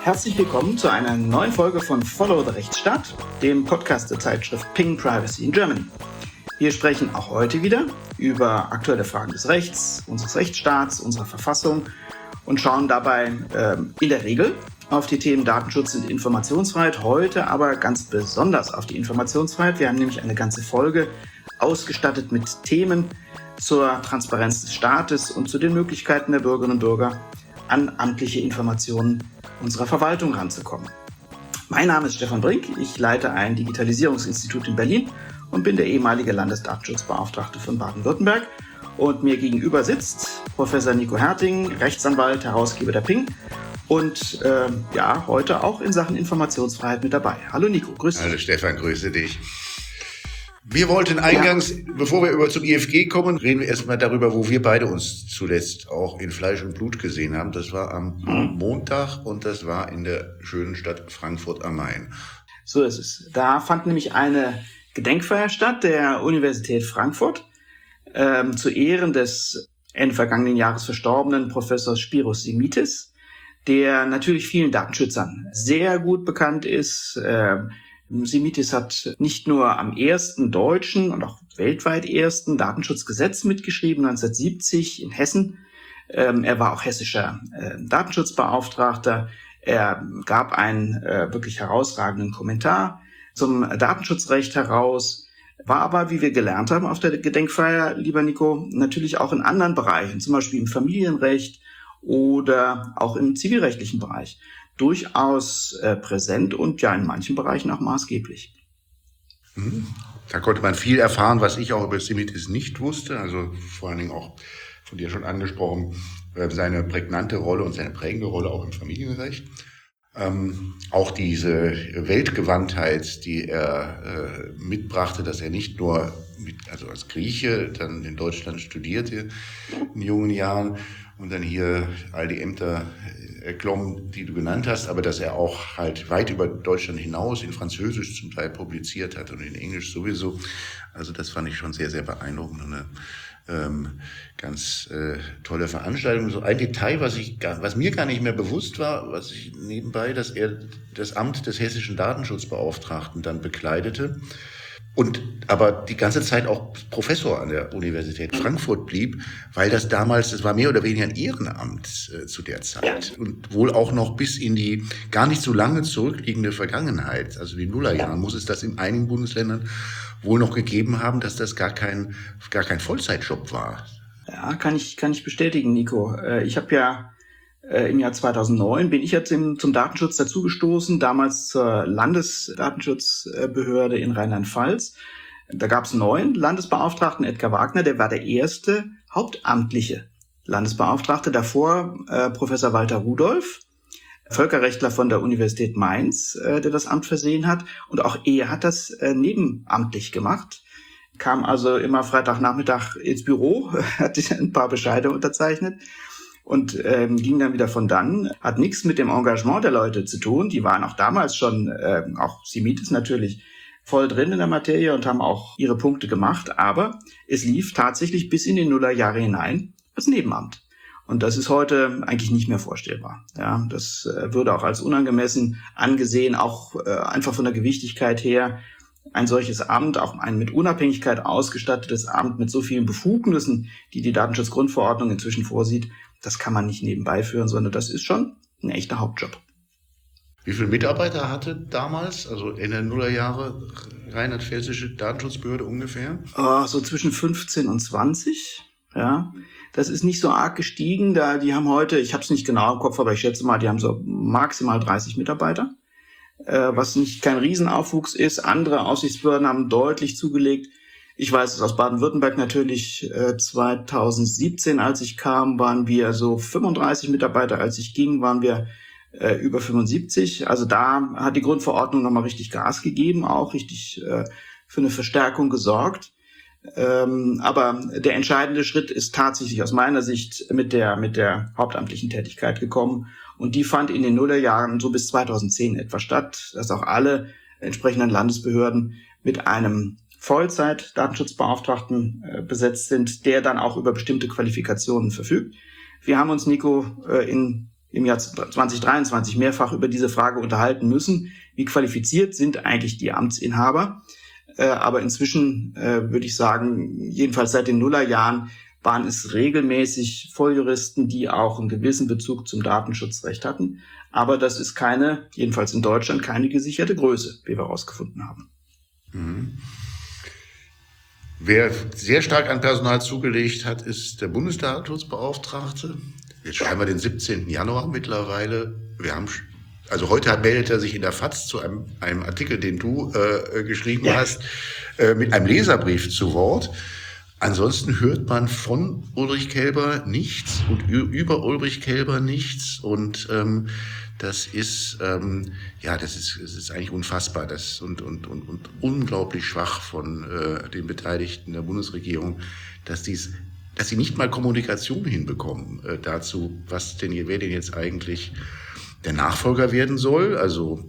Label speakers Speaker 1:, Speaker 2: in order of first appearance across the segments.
Speaker 1: Herzlich willkommen zu einer neuen Folge von Follow the Rechtsstaat, dem Podcast der Zeitschrift Ping Privacy in Germany. Wir sprechen auch heute wieder über aktuelle Fragen des Rechts, unseres Rechtsstaats, unserer Verfassung und schauen dabei in der Regel auf die Themen Datenschutz und Informationsfreiheit, heute aber ganz besonders auf die Informationsfreiheit. Wir haben nämlich eine ganze Folge ausgestattet mit Themen zur Transparenz des Staates und zu den Möglichkeiten der Bürgerinnen und Bürger, an amtliche Informationen unserer Verwaltung ranzukommen. Mein Name ist Stefan Brink, ich leite ein Digitalisierungsinstitut in Berlin und bin der ehemalige Landesdatenschutzbeauftragte von Baden-Württemberg. Und mir gegenüber sitzt Professor Nico Herting, Rechtsanwalt, Herausgeber der Ping und heute auch in Sachen Informationsfreiheit mit dabei. Hallo Nico, grüß dich.
Speaker 2: Hallo Stefan, grüße dich. Wir wollten eingangs, bevor wir zum IFG kommen, reden wir erstmal darüber, wo wir beide uns zuletzt auch in Fleisch und Blut gesehen haben. Das war am Montag und das war in der schönen Stadt Frankfurt am Main.
Speaker 1: So ist es. Da fand nämlich eine Gedenkfeier statt der Universität Frankfurt zu Ehren des Ende vergangenen Jahres verstorbenen Professors Spiros Simitis, der natürlich vielen Datenschützern sehr gut bekannt ist. Simitis hat nicht nur am ersten deutschen und auch weltweit ersten Datenschutzgesetz mitgeschrieben, 1970 in Hessen. Er war auch hessischer Datenschutzbeauftragter. Er gab einen wirklich herausragenden Kommentar zum Datenschutzrecht heraus, war aber, wie wir gelernt haben auf der Gedenkfeier, lieber Nico, natürlich auch in anderen Bereichen, zum Beispiel im Familienrecht oder auch im zivilrechtlichen Bereich, durchaus präsent und ja in manchen Bereichen auch maßgeblich.
Speaker 2: Da konnte man viel erfahren, was ich auch über Simitis nicht wusste, also vor allen Dingen auch von dir schon angesprochen, seine prägnante Rolle und seine prägende Rolle auch im Familienrecht. Auch diese Weltgewandtheit, die er mitbrachte, dass er nicht nur als Grieche dann in Deutschland studierte in jungen Jahren und dann hier all die Ämter erklommen, die du genannt hast, aber dass er auch halt weit über Deutschland hinaus in Französisch zum Teil publiziert hat und in Englisch sowieso. Also das fand ich schon sehr, sehr beeindruckend und eine ganz tolle Veranstaltung. So ein Detail, was mir gar nicht mehr bewusst war, was ich nebenbei, dass er das Amt des hessischen Datenschutzbeauftragten dann bekleidete und aber die ganze Zeit auch Professor an der Universität Frankfurt blieb, weil das war mehr oder weniger ein Ehrenamt zu der Zeit und wohl auch noch bis in die gar nicht so lange zurückliegende Vergangenheit, also die Nullerjahren, muss es das in einigen Bundesländern wohl noch gegeben haben, dass das gar kein Vollzeitjob war.
Speaker 1: Ja, kann ich bestätigen, Nico. Ich habe ja im Jahr 2009 bin ich jetzt zum Datenschutz dazugestoßen, damals zur Landesdatenschutzbehörde in Rheinland-Pfalz. Da gab es einen neuen Landesbeauftragten, Edgar Wagner, der war der erste hauptamtliche Landesbeauftragte. Davor Professor Walter Rudolph, Völkerrechtler von der Universität Mainz, der das Amt versehen hat. Und auch er hat das nebenamtlich gemacht, kam also immer Freitagnachmittag ins Büro, hat ein paar Bescheide unterzeichnet und ging dann wieder von dann. Hat nichts mit dem Engagement der Leute zu tun. Die waren auch damals schon, auch Simitis natürlich, voll drin in der Materie und haben auch ihre Punkte gemacht. Aber es lief tatsächlich bis in die Nullerjahre hinein als Nebenamt. Und das ist heute eigentlich nicht mehr vorstellbar. Ja, das würde auch als unangemessen angesehen, auch einfach von der Gewichtigkeit her. Ein solches Amt, auch ein mit Unabhängigkeit ausgestattetes Amt mit so vielen Befugnissen, die die Datenschutzgrundverordnung inzwischen vorsieht, das kann man nicht nebenbei führen, sondern das ist schon ein echter Hauptjob.
Speaker 2: Wie viele Mitarbeiter hatte damals, also in der Nullerjahre, rheinland-pfälzische Datenschutzbehörde ungefähr?
Speaker 1: So zwischen 15 und 20, ja. Das ist nicht so arg gestiegen, die haben heute, ich habe es nicht genau im Kopf, aber ich schätze mal, die haben so maximal 30 Mitarbeiter, was nicht kein Riesenaufwuchs ist. Andere Aufsichtsbehörden haben deutlich zugelegt. Ich weiß es aus Baden-Württemberg natürlich, 2017, als ich kam, waren wir so 35 Mitarbeiter. Als ich ging, waren wir über 75. Also da hat die Grundverordnung nochmal richtig Gas gegeben, auch richtig für eine Verstärkung gesorgt. Aber der entscheidende Schritt ist tatsächlich aus meiner Sicht mit der hauptamtlichen Tätigkeit gekommen. Und die fand in den Nullerjahren so bis 2010 etwa statt, dass auch alle entsprechenden Landesbehörden mit einem Vollzeit-Datenschutzbeauftragten besetzt sind, der dann auch über bestimmte Qualifikationen verfügt. Wir haben uns, Nico, in im Jahr 2023 mehrfach über diese Frage unterhalten müssen. Wie qualifiziert sind eigentlich die Amtsinhaber? Aber inzwischen würde ich sagen, jedenfalls seit den Nullerjahren waren es regelmäßig Volljuristen, die auch einen gewissen Bezug zum Datenschutzrecht hatten. Aber das ist jedenfalls in Deutschland, keine gesicherte Größe, wie wir herausgefunden haben.
Speaker 2: Mhm. Wer sehr stark an Personal zugelegt hat, ist der Bundesdatenschutzbeauftragte. Jetzt schreiben wir den 17. Januar mittlerweile. Heute meldet er sich in der FAZ zu einem Artikel, den du geschrieben hast, mit einem Leserbrief zu Wort. Ansonsten hört man von Ulrich Kelber nichts und über Ulrich Kelber nichts. Und das ist eigentlich unfassbar und unglaublich schwach von den Beteiligten der Bundesregierung, dass sie nicht mal Kommunikation hinbekommen dazu, wer denn jetzt eigentlich der Nachfolger werden soll. Also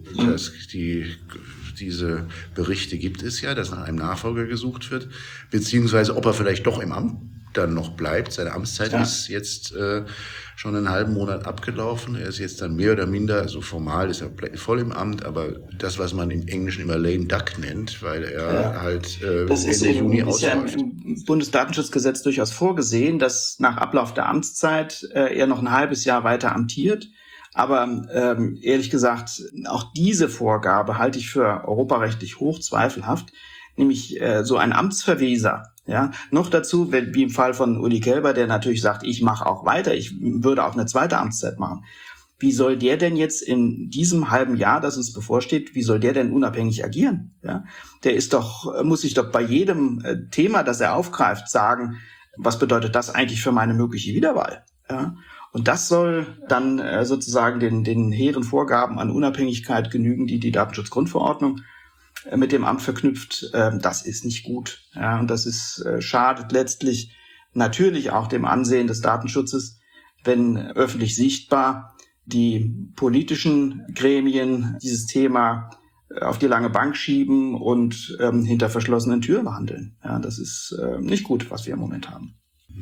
Speaker 2: diese Berichte gibt es ja, dass nach einem Nachfolger gesucht wird, beziehungsweise ob er vielleicht doch im Amt dann noch bleibt. Seine Amtszeit ist jetzt schon einen halben Monat abgelaufen. Er ist jetzt dann mehr oder minder, also formal ist er voll im Amt, aber das, was man im Englischen immer lame duck nennt, weil er Ende Juni ausläuft.
Speaker 1: Das ist ja im Bundesdatenschutzgesetz durchaus vorgesehen, dass nach Ablauf der Amtszeit er noch ein halbes Jahr weiter amtiert. Aber ehrlich gesagt, auch diese Vorgabe halte ich für europarechtlich hoch zweifelhaft, nämlich so ein Amtsverweser. Ja, noch dazu, wie im Fall von Uli Kelber, der natürlich sagt, ich mache auch weiter, ich würde auch eine zweite Amtszeit machen. Wie soll der denn jetzt in diesem halben Jahr, das uns bevorsteht, wie soll der denn unabhängig agieren? Ja, muss sich doch bei jedem Thema, das er aufgreift, sagen, was bedeutet das eigentlich für meine mögliche Wiederwahl? Ja, und das soll dann sozusagen den hehren Vorgaben an Unabhängigkeit genügen, die Datenschutzgrundverordnung mit dem Amt verknüpft. Das ist nicht gut. Ja, und das schadet letztlich natürlich auch dem Ansehen des Datenschutzes, wenn öffentlich sichtbar die politischen Gremien dieses Thema auf die lange Bank schieben und hinter verschlossenen Türen handeln. Ja, das ist nicht gut, was wir im Moment haben.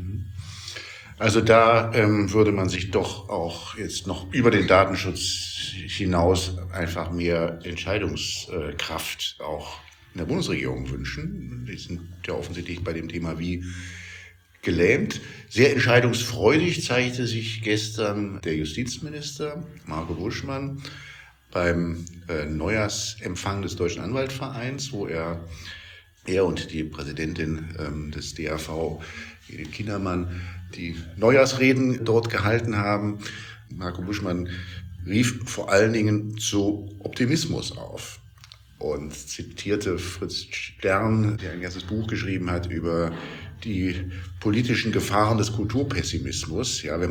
Speaker 2: Also da würde man sich doch auch jetzt noch über den Datenschutz hinaus einfach mehr Entscheidungskraft auch in der Bundesregierung wünschen. Die sind ja offensichtlich bei dem Thema wie gelähmt. Sehr entscheidungsfreudig zeigte sich gestern der Justizminister Marco Buschmann beim Neujahrsempfang des Deutschen Anwaltvereins, wo er und die Präsidentin des DAV, Edith Kindermann, die Neujahrsreden dort gehalten haben. Marco Buschmann rief vor allen Dingen zu Optimismus auf und zitierte Fritz Stern, der ein ganzes Buch geschrieben hat über die politischen Gefahren des Kulturpessimismus. Ja,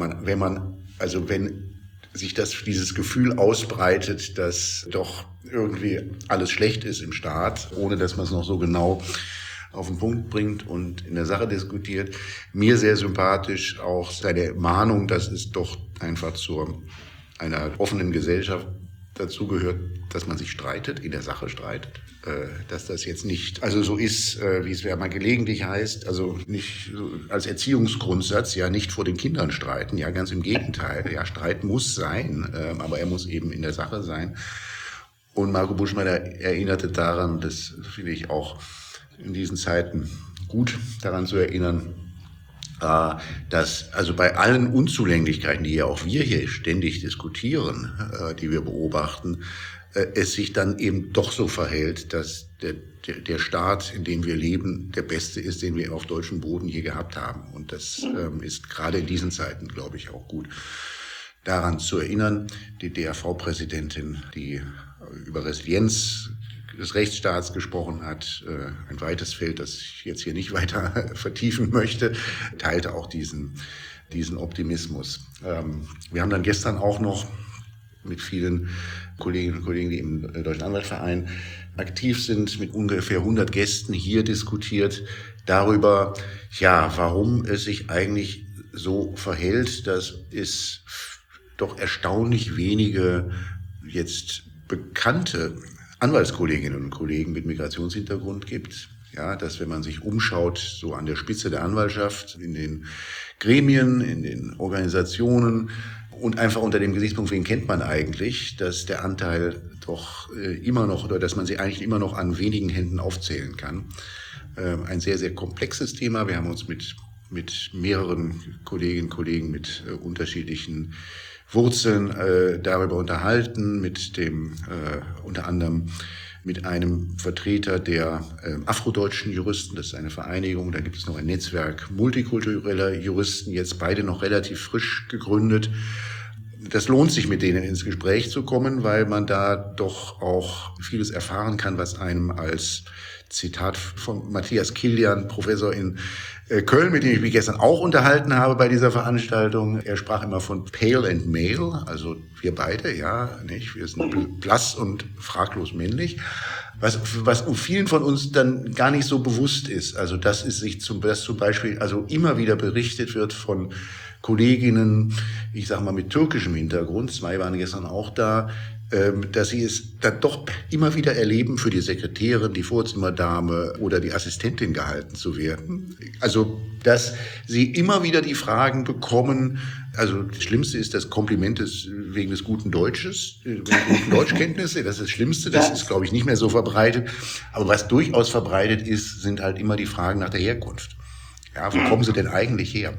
Speaker 2: wenn sich dieses Gefühl ausbreitet, dass doch irgendwie alles schlecht ist im Staat, ohne dass man es noch so genau auf den Punkt bringt und in der Sache diskutiert. Mir sehr sympathisch auch seine Mahnung, dass es doch einfach zu einer offenen Gesellschaft dazugehört, dass man sich streitet, in der Sache streitet. Dass das jetzt nicht so ist, wie es ja mal gelegentlich heißt, also nicht so als Erziehungsgrundsatz, ja nicht vor den Kindern streiten, ja ganz im Gegenteil. Ja, Streit muss sein, aber er muss eben in der Sache sein. Und Marco Buschmann erinnerte daran, das finde ich auch in diesen Zeiten gut daran zu erinnern, dass also bei allen Unzulänglichkeiten, die ja auch wir hier ständig diskutieren, die wir beobachten, es sich dann eben doch so verhält, dass der Staat, in dem wir leben, der beste ist, den wir auf deutschem Boden je gehabt haben. Und das ist gerade in diesen Zeiten, glaube ich, auch gut daran zu erinnern. Die DAV-Präsidentin, die über Resilienz des Rechtsstaats gesprochen hat, ein weites Feld, das ich jetzt hier nicht weiter vertiefen möchte, teilte auch diesen Optimismus. Wir haben dann gestern auch noch mit vielen Kolleginnen und Kollegen, die im Deutschen Anwaltverein aktiv sind, mit ungefähr 100 Gästen hier diskutiert darüber, ja, warum es sich eigentlich so verhält, dass es doch erstaunlich wenige jetzt bekannte Anwaltskolleginnen und Kollegen mit Migrationshintergrund gibt. Ja, dass wenn man sich umschaut, so an der Spitze der Anwaltschaft, in den Gremien, in den Organisationen Und einfach unter dem Gesichtspunkt, wen kennt man eigentlich, dass der Anteil doch immer noch, oder dass man sie eigentlich immer noch an wenigen Händen aufzählen kann. Ein sehr, sehr komplexes Thema. Wir haben uns mit mehreren Kolleginnen und Kollegen mit unterschiedlichen Wurzeln darüber unterhalten, mit dem unter anderem mit einem Vertreter der afrodeutschen Juristen, das ist eine Vereinigung, da gibt es noch ein Netzwerk multikultureller Juristen, jetzt beide noch relativ frisch gegründet. Das lohnt sich, mit denen ins Gespräch zu kommen, weil man da doch auch vieles erfahren kann, was einem als Zitat von Matthias Kilian, Professor in Köln, mit dem ich mich gestern auch unterhalten habe bei dieser Veranstaltung. Er sprach immer von pale and male, also wir beide, ja, nicht? Wir sind blass und fraglos männlich. Was vielen von uns dann gar nicht so bewusst ist. Also, dass zum Beispiel, also immer wieder berichtet wird von Kolleginnen, ich sag mal mit türkischem Hintergrund, 2 waren gestern auch da, dass sie es dann doch immer wieder erleben, für die Sekretärin, die Vorzimmerdame oder die Assistentin gehalten zu werden. Also, dass sie immer wieder die Fragen bekommen, also das Schlimmste ist das Kompliment wegen des guten Deutsches, wegen guten Deutschkenntnisse, das ist das Schlimmste, das ist, glaube ich, nicht mehr so verbreitet. Aber was durchaus verbreitet ist, sind halt immer die Fragen nach der Herkunft. Ja, wo kommen sie denn eigentlich her?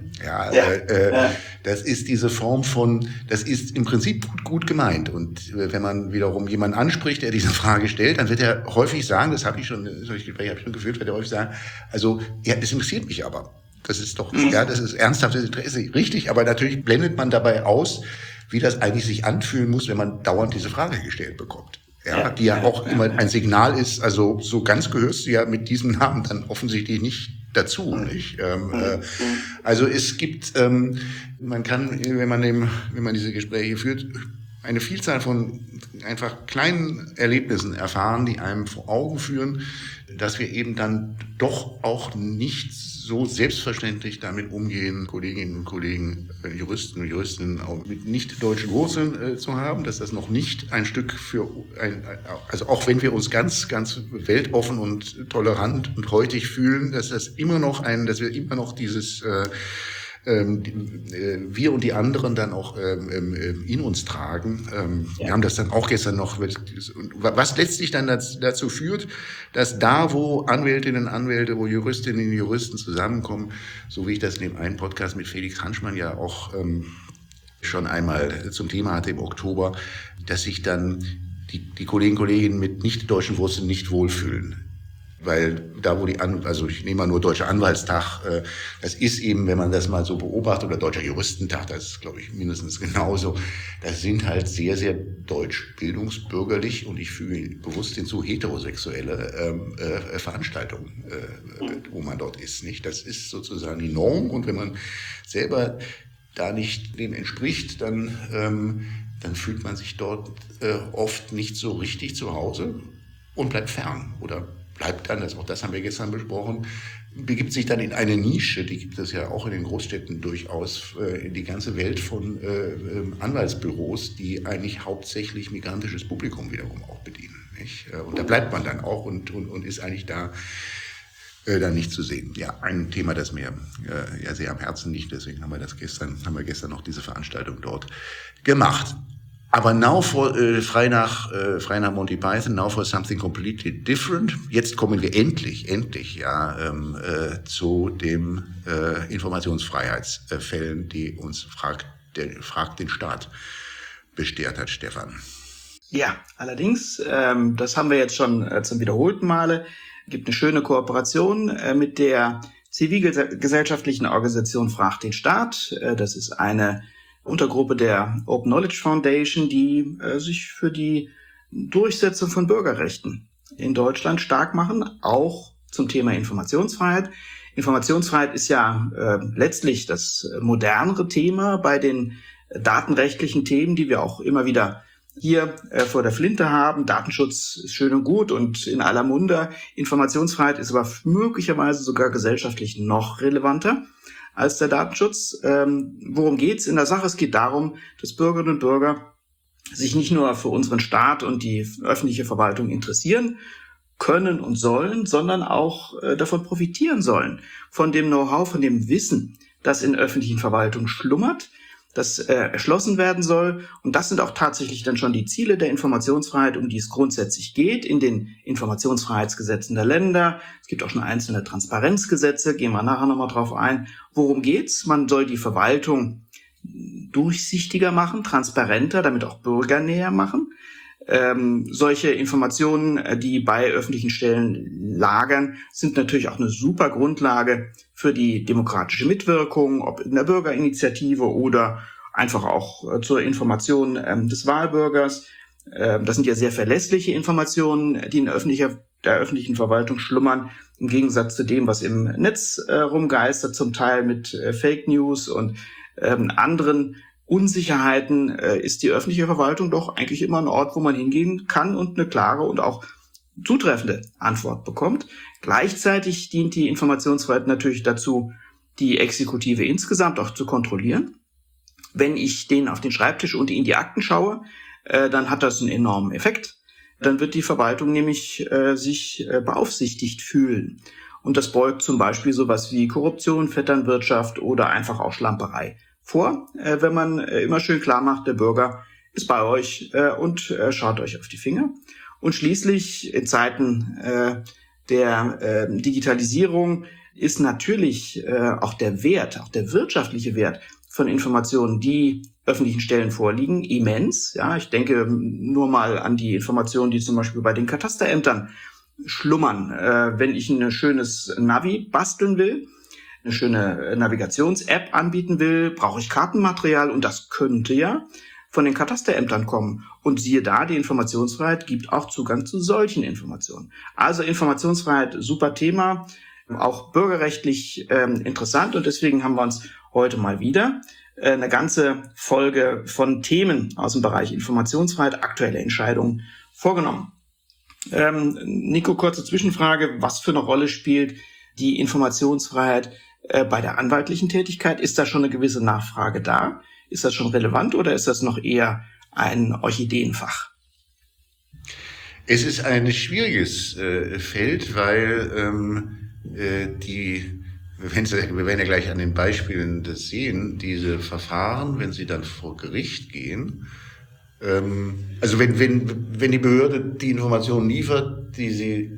Speaker 2: Das ist diese Form von, das ist im Prinzip gut gemeint. Und wenn man wiederum jemanden anspricht, der diese Frage stellt, dann wird er häufig sagen, solche Gespräche habe ich schon geführt, wird er häufig sagen, also, ja, das interessiert mich aber. Das ist doch, ja, das ist ernsthaftes Interesse, richtig, aber natürlich blendet man dabei aus, wie das eigentlich sich anfühlen muss, wenn man dauernd diese Frage gestellt bekommt. Ja, die ja auch immer ein Signal ist, also so ganz gehörst du ja mit diesem Namen dann offensichtlich nicht dazu, nicht? Also es gibt, man kann, wenn man diese Gespräche führt, eine Vielzahl von einfach kleinen Erlebnissen erfahren, die einem vor Augen führen, dass wir eben dann doch auch nicht so selbstverständlich damit umgehen, Kolleginnen und Kollegen, Juristen und Juristinnen auch mit nicht deutschen Wurzeln zu haben, dass das noch nicht ein Stück also auch wenn wir uns ganz, ganz weltoffen und tolerant und heutig fühlen, dass wir immer noch dieses wir und die anderen dann auch in uns tragen. Wir haben das dann auch gestern noch, was letztlich dann dazu führt, dass da, wo Anwältinnen und Anwälte, wo Juristinnen und Juristen zusammenkommen, so wie ich das in dem einen Podcast mit Felix Hanschmann ja auch schon einmal zum Thema hatte im Oktober, dass sich dann die Kollegen und Kolleginnen mit nicht deutschen Wurzeln nicht wohlfühlen. Weil da, wo also ich nehme mal nur Deutscher Anwaltstag, das ist eben, wenn man das mal so beobachtet, oder Deutscher Juristentag, das ist, glaube ich, mindestens genauso, das sind halt sehr, sehr deutsch bildungsbürgerlich und ich füge bewusst hinzu heterosexuelle Veranstaltungen, wo man dort ist, nicht? Das ist sozusagen die Norm und wenn man selber da nicht dem entspricht, dann fühlt man sich dort oft nicht so richtig zu Hause und bleibt fern oder bleibt dann, auch das haben wir gestern besprochen, begibt sich dann in eine Nische, die gibt es ja auch in den Großstädten durchaus, in die ganze Welt von Anwaltsbüros, die eigentlich hauptsächlich migrantisches Publikum wiederum auch bedienen. Nicht? Und da bleibt man dann auch und ist eigentlich da dann nicht zu sehen. Ja, ein Thema, das mir ja sehr am Herzen liegt, deswegen haben wir gestern noch diese Veranstaltung dort gemacht. Aber frei nach Monty Python, now for something completely different. Jetzt kommen wir endlich, zu dem Informationsfreiheitsfällen, die uns fragt den Staat bestehrt hat, Stefan.
Speaker 1: Ja, allerdings, das haben wir jetzt schon zum wiederholten Male. Es gibt eine schöne Kooperation mit der zivilgesellschaftlichen Organisation Fragt den Staat. Das ist eine Untergruppe der Open Knowledge Foundation, die sich für die Durchsetzung von Bürgerrechten in Deutschland stark machen, auch zum Thema Informationsfreiheit. Informationsfreiheit ist ja letztlich das modernere Thema bei den datenrechtlichen Themen, die wir auch immer wieder hier vor der Flinte haben. Datenschutz ist schön und gut und in aller Munde. Informationsfreiheit ist aber möglicherweise sogar gesellschaftlich noch relevanter als der Datenschutz. Worum geht's in der Sache? Es geht darum, dass Bürgerinnen und Bürger sich nicht nur für unseren Staat und die öffentliche Verwaltung interessieren können und sollen, sondern auch davon profitieren sollen. Von dem Know-how, von dem Wissen, das in öffentlichen Verwaltungen schlummert. das erschlossen werden soll. Und das sind auch tatsächlich dann schon die Ziele der Informationsfreiheit, um die es grundsätzlich geht, in den Informationsfreiheitsgesetzen der Länder. Es gibt auch schon einzelne Transparenzgesetze, gehen wir nachher nochmal drauf ein. Worum geht's? Man soll die Verwaltung durchsichtiger machen, transparenter, damit auch bürgernäher machen. Solche Informationen, die bei öffentlichen Stellen lagern, sind natürlich auch eine super Grundlage für die demokratische Mitwirkung, ob in der Bürgerinitiative oder einfach auch zur Information des Wahlbürgers. Das sind ja sehr verlässliche Informationen, die in der öffentlichen Verwaltung schlummern, im Gegensatz zu dem, was im Netz rumgeistert, zum Teil mit Fake News und anderen Unsicherheiten, ist die öffentliche Verwaltung doch eigentlich immer ein Ort, wo man hingehen kann und eine klare und auch zutreffende Antwort bekommt. Gleichzeitig dient die Informationsfreiheit natürlich dazu, die Exekutive insgesamt auch zu kontrollieren. Wenn ich denen auf den Schreibtisch und in die Akten schaue, dann hat das einen enormen Effekt. Dann wird die Verwaltung nämlich sich beaufsichtigt fühlen. Und das beugt zum Beispiel sowas wie Korruption, Vetternwirtschaft oder einfach auch Schlamperei vor, wenn man immer schön klar macht, der Bürger ist bei euch und schaut euch auf die Finger. Und schließlich in Zeiten der Digitalisierung ist natürlich auch der Wert, auch der wirtschaftliche Wert von Informationen, die öffentlichen Stellen vorliegen, immens. Ja, ich denke nur mal an die Informationen, die zum Beispiel bei den Katasterämtern schlummern. Wenn ich ein schönes Navi basteln will, eine schöne Navigations-App anbieten will, brauche ich Kartenmaterial und das könnte ja von den Katasterämtern kommen. Und siehe da, die Informationsfreiheit gibt auch Zugang zu solchen Informationen. Also Informationsfreiheit, super Thema, auch bürgerrechtlich interessant und deswegen haben wir uns heute mal wieder eine ganze Folge von Themen aus dem Bereich Informationsfreiheit, aktuelle Entscheidungen vorgenommen. Nico, kurze Zwischenfrage, was für eine Rolle spielt die Informationsfreiheit bei der anwaltlichen Tätigkeit? Ist da schon eine gewisse Nachfrage da? Ist das schon relevant oder ist das noch eher ein Orchideenfach?
Speaker 2: Es ist ein schwieriges Feld, weil wir werden ja gleich an den Beispielen das sehen, diese Verfahren, wenn sie dann vor Gericht gehen, also wenn die Behörde die Informationen liefert, die sie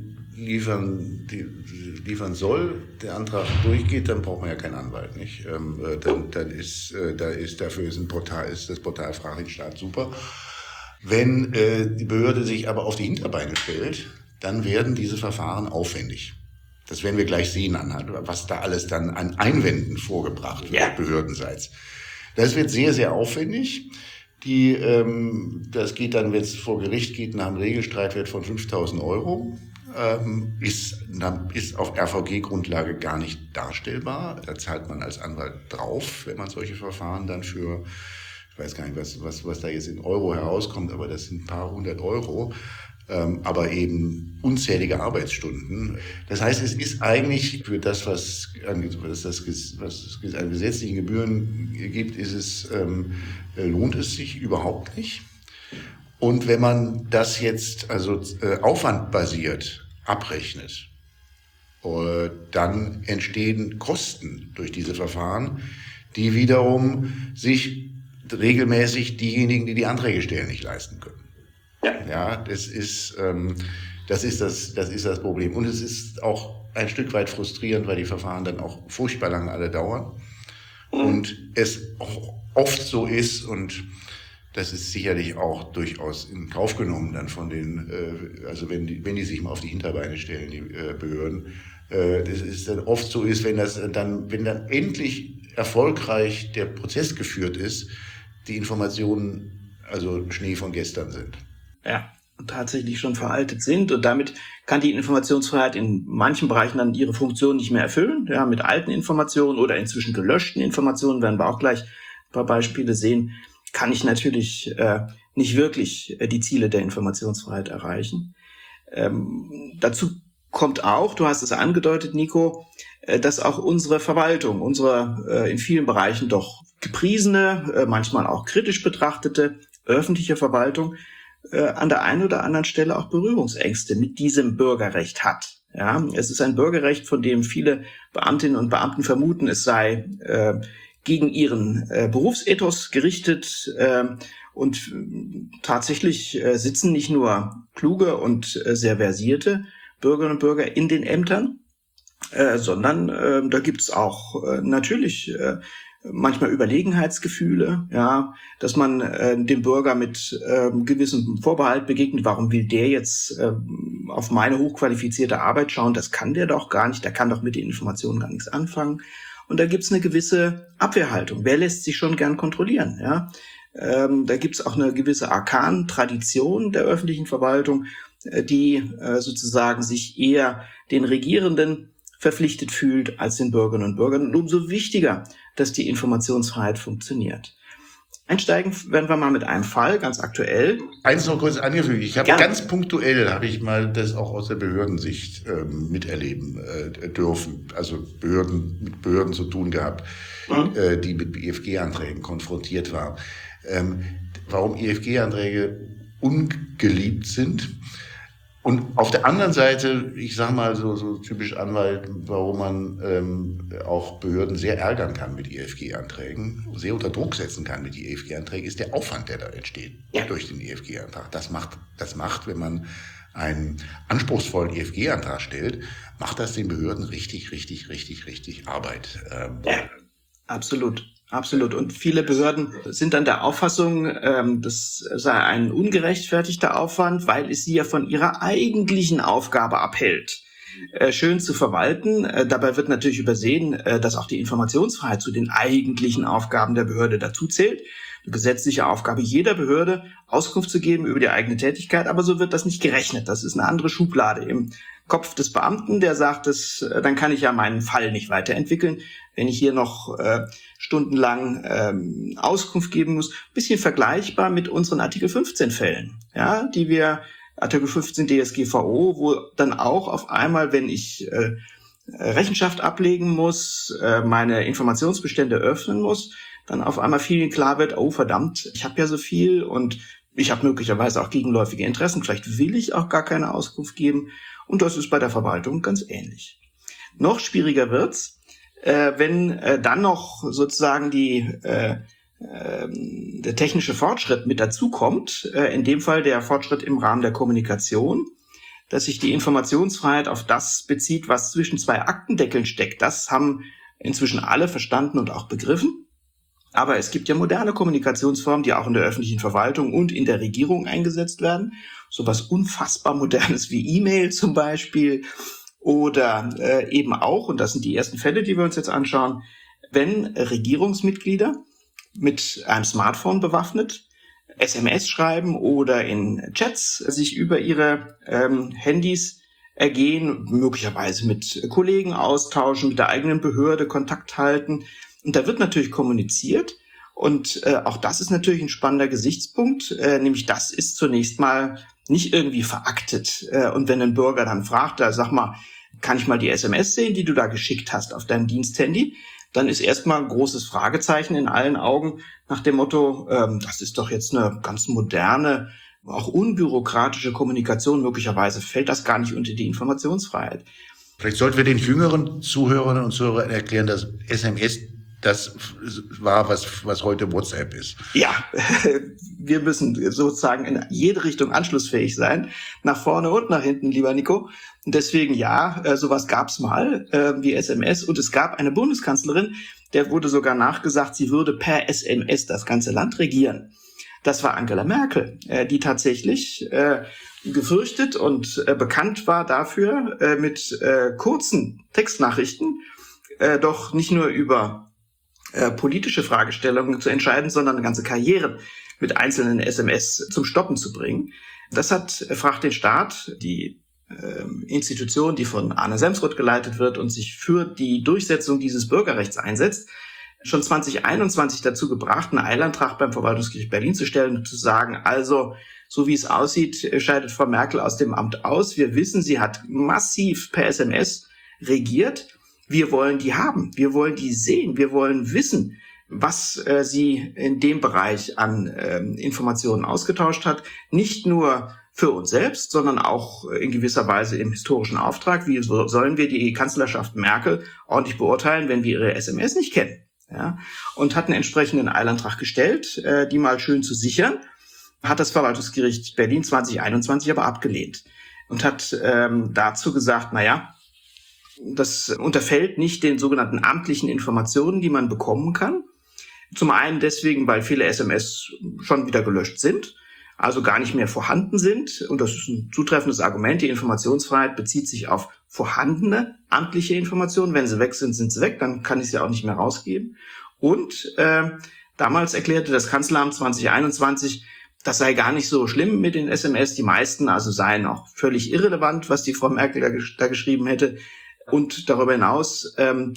Speaker 2: liefern soll, der Antrag durchgeht, dann braucht man ja keinen Anwalt, nicht? Dafür ist das Portal Frag den Staat super. Wenn die Behörde sich aber auf die Hinterbeine stellt, dann werden diese Verfahren aufwendig. Das werden wir gleich sehen anhand, was da alles dann an Einwänden vorgebracht wird, behördenseits. Das wird sehr, sehr aufwendig. Das geht dann, wenn es vor Gericht geht, nach einem Regelstreitwert von 5.000 €. Ist auf RVG-Grundlage gar nicht darstellbar. Da zahlt man als Anwalt drauf, wenn man solche Verfahren dann für, ich weiß gar nicht, was da jetzt in Euro herauskommt, aber das sind ein paar hundert Euro, aber eben unzählige Arbeitsstunden. Das heißt, es ist eigentlich für das, was an gesetzlichen Gebühren gibt, lohnt es sich überhaupt nicht. Und wenn man das jetzt aufwandbasiert abrechnet, dann entstehen Kosten durch diese Verfahren, die wiederum sich regelmäßig diejenigen, die die Anträge stellen, nicht leisten können. Ja, das ist das Problem. Und es ist auch ein Stück weit frustrierend, weil die Verfahren dann auch furchtbar lange alle dauern. Und es auch oft so ist, und das ist sicherlich auch durchaus in Kauf genommen dann von den, wenn die sich mal auf die Hinterbeine stellen, die Behörden, das ist dann oft so ist, wenn dann endlich erfolgreich der Prozess geführt ist, die Informationen also Schnee von gestern sind.
Speaker 1: Ja, und tatsächlich schon veraltet sind und damit kann die Informationsfreiheit in manchen Bereichen dann ihre Funktion nicht mehr erfüllen. Ja, mit alten Informationen oder inzwischen gelöschten Informationen, werden wir auch gleich ein paar Beispiele sehen, kann ich natürlich nicht wirklich die Ziele der Informationsfreiheit erreichen. Dazu kommt auch, du hast es angedeutet, Nico, dass auch unsere Verwaltung, unsere in vielen Bereichen doch gepriesene, manchmal auch kritisch betrachtete öffentliche Verwaltung an der einen oder anderen Stelle auch Berührungsängste mit diesem Bürgerrecht hat. Ja, es ist ein Bürgerrecht, von dem viele Beamtinnen und Beamten vermuten, es sei gegen ihren Berufsethos gerichtet und tatsächlich sitzen nicht nur kluge und sehr versierte Bürgerinnen und Bürger in den Ämtern, sondern da gibt's auch natürlich manchmal Überlegenheitsgefühle, ja, dass man dem Bürger mit gewissem Vorbehalt begegnet. Warum will der jetzt auf meine hochqualifizierte Arbeit schauen? Das kann der doch gar nicht. Der kann doch mit den Informationen gar nichts anfangen. Und da gibt's eine gewisse Abwehrhaltung. Wer lässt sich schon gern kontrollieren? Ja, da gibt's auch eine gewisse Arkan-Tradition der öffentlichen Verwaltung, die sozusagen sich eher den Regierenden verpflichtet fühlt als den Bürgerinnen und Bürgern. Und umso wichtiger, dass die Informationsfreiheit funktioniert. Einsteigen werden wir mal mit einem Fall, ganz aktuell.
Speaker 2: Eins noch kurz angefügt. Ich habe ganz punktuell, habe ich mal das auch aus der Behördensicht miterleben dürfen. Also mit Behörden zu tun gehabt, die mit IFG-Anträgen konfrontiert waren. Warum IFG-Anträge ungeliebt sind. Und auf der anderen Seite, ich sage mal so typisch Anwalt, warum man auch Behörden sehr ärgern kann mit IFG-Anträgen, sehr unter Druck setzen kann mit IFG-Anträgen, ist der Aufwand, der da entsteht durch den IFG-Antrag. Das macht, wenn man einen anspruchsvollen IFG-Antrag stellt, macht das den Behörden richtig Arbeit.
Speaker 1: Absolut. Absolut. Und viele Behörden sind dann der Auffassung, das sei ein ungerechtfertigter Aufwand, weil es sie ja von ihrer eigentlichen Aufgabe abhält, schön zu verwalten. Dabei wird natürlich übersehen, dass auch die Informationsfreiheit zu den eigentlichen Aufgaben der Behörde dazu zählt. Eine gesetzliche Aufgabe jeder Behörde, Auskunft zu geben über die eigene Tätigkeit, aber so wird das nicht gerechnet. Das ist eine andere Schublade im Kopf des Beamten, der sagt, dann kann ich ja meinen Fall nicht weiterentwickeln, wenn ich hier noch stundenlang Auskunft geben muss. Bisschen vergleichbar mit unseren Artikel 15 Fällen, ja, die wir Artikel 15 DSGVO, wo dann auch auf einmal, wenn ich Rechenschaft ablegen muss, meine Informationsbestände öffnen muss, dann auf einmal vielen klar wird, oh verdammt, ich habe ja so viel und ich habe möglicherweise auch gegenläufige Interessen, vielleicht will ich auch gar keine Auskunft geben. Und das ist bei der Verwaltung ganz ähnlich. Noch schwieriger wird's, wenn dann noch sozusagen der technische Fortschritt mit dazukommt, in dem Fall der Fortschritt im Rahmen der Kommunikation, dass sich die Informationsfreiheit auf das bezieht, was zwischen zwei Aktendeckeln steckt. Das haben inzwischen alle verstanden und auch begriffen. Aber es gibt ja moderne Kommunikationsformen, die auch in der öffentlichen Verwaltung und in der Regierung eingesetzt werden. So was unfassbar Modernes wie E-Mail zum Beispiel. Oder eben auch, und das sind die ersten Fälle, die wir uns jetzt anschauen, wenn Regierungsmitglieder mit einem Smartphone bewaffnet SMS schreiben oder in Chats sich über ihre Handys ergehen, möglicherweise mit Kollegen austauschen, mit der eigenen Behörde Kontakt halten. Und da wird natürlich kommuniziert. Und auch das ist natürlich ein spannender Gesichtspunkt, nämlich das ist zunächst mal nicht irgendwie veraktet. Und wenn ein Bürger dann fragt, sag mal, kann ich mal die SMS sehen, die du da geschickt hast auf deinem Diensthandy, dann ist erstmal ein großes Fragezeichen in allen Augen nach dem Motto, das ist doch jetzt eine ganz moderne, auch unbürokratische Kommunikation. Möglicherweise fällt das gar nicht unter die Informationsfreiheit.
Speaker 2: Vielleicht sollten wir den jüngeren Zuhörerinnen und Zuhörern erklären, dass SMS das war, was heute WhatsApp ist.
Speaker 1: Ja, wir müssen sozusagen in jede Richtung anschlussfähig sein, nach vorne und nach hinten, lieber Nico. Und deswegen sowas gab's mal wie SMS. Und es gab eine Bundeskanzlerin, der wurde sogar nachgesagt, sie würde per SMS das ganze Land regieren. Das war Angela Merkel, die tatsächlich gefürchtet und bekannt war dafür, mit kurzen Textnachrichten doch nicht nur über politische Fragestellungen zu entscheiden, sondern eine ganze Karriere mit einzelnen SMS zum Stoppen zu bringen. Das hat Fragt den Staat, die Institution, die von Arne Semsrott geleitet wird und sich für die Durchsetzung dieses Bürgerrechts einsetzt, schon 2021 dazu gebracht, einen Eilantrag beim Verwaltungsgericht Berlin zu stellen und zu sagen, also so wie es aussieht, scheidet Frau Merkel aus dem Amt aus. Wir wissen, sie hat massiv per SMS regiert. Wir wollen die haben, wir wollen die sehen, wir wollen wissen, was sie in dem Bereich an Informationen ausgetauscht hat. Nicht nur für uns selbst, sondern auch in gewisser Weise im historischen Auftrag. Wie sollen wir die Kanzlerschaft Merkel ordentlich beurteilen, wenn wir ihre SMS nicht kennen? ja, und hat einen entsprechenden Eilantrag gestellt, die mal schön zu sichern, hat das Verwaltungsgericht Berlin 2021 aber abgelehnt und hat dazu gesagt, das unterfällt nicht den sogenannten amtlichen Informationen, die man bekommen kann. Zum einen deswegen, weil viele SMS schon wieder gelöscht sind, also gar nicht mehr vorhanden sind. Und das ist ein zutreffendes Argument. Die Informationsfreiheit bezieht sich auf vorhandene amtliche Informationen. Wenn sie weg sind, sind sie weg. Dann kann ich sie auch nicht mehr rausgeben. Und damals erklärte das Kanzleramt 2021, das sei gar nicht so schlimm mit den SMS. Die meisten also seien auch völlig irrelevant, was die Frau Merkel da geschrieben hätte. Und darüber hinaus,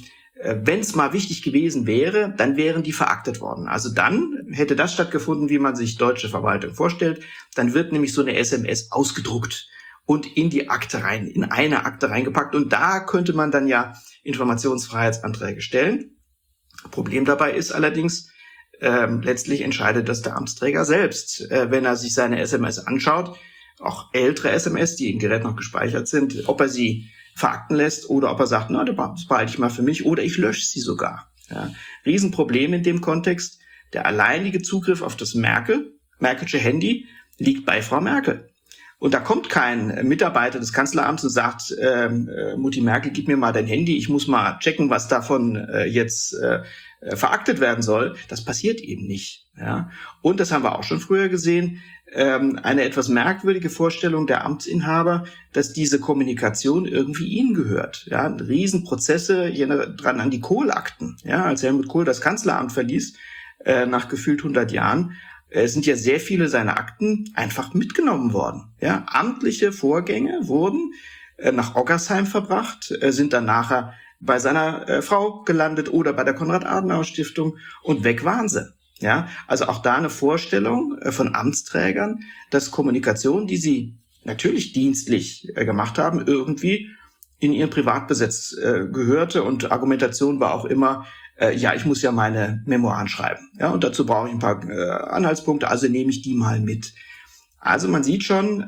Speaker 1: wenn es mal wichtig gewesen wäre, dann wären die veraktet worden. Also dann hätte das stattgefunden, wie man sich deutsche Verwaltung vorstellt. Dann wird nämlich so eine SMS ausgedruckt und in die Akte rein, in eine Akte reingepackt. Und da könnte man dann ja Informationsfreiheitsanträge stellen. Problem dabei ist allerdings, letztlich entscheidet das der Amtsträger selbst, wenn er sich seine SMS anschaut, auch ältere SMS, die im Gerät noch gespeichert sind, ob er sie verakten lässt oder ob er sagt, das behalte ich mal für mich oder ich lösche sie sogar. Ja. Riesenproblem in dem Kontext. Der alleinige Zugriff auf das Merkelsche Handy liegt bei Frau Merkel. Und da kommt kein Mitarbeiter des Kanzleramts und sagt, Mutti Merkel, gib mir mal dein Handy, ich muss mal checken, was davon jetzt veraktet werden soll. Das passiert eben nicht. Ja. Und das haben wir auch schon früher gesehen, eine etwas merkwürdige Vorstellung der Amtsinhaber, dass diese Kommunikation irgendwie ihnen gehört. Ja, Riesenprozesse, dran an die Kohl-Akten. Ja, als Helmut Kohl das Kanzleramt verließ, nach gefühlt 100 Jahren, sind ja sehr viele seiner Akten einfach mitgenommen worden. Ja, amtliche Vorgänge wurden nach Oggersheim verbracht, sind dann nachher bei seiner Frau gelandet oder bei der Konrad-Adenauer-Stiftung und weg waren sie. Ja, also auch da eine Vorstellung von Amtsträgern, dass Kommunikation, die sie natürlich dienstlich gemacht haben, irgendwie in ihren Privatbesitz gehörte und Argumentation war auch immer, ich muss ja meine Memoiren schreiben. Ja, und dazu brauche ich ein paar Anhaltspunkte, also nehme ich die mal mit. Also man sieht schon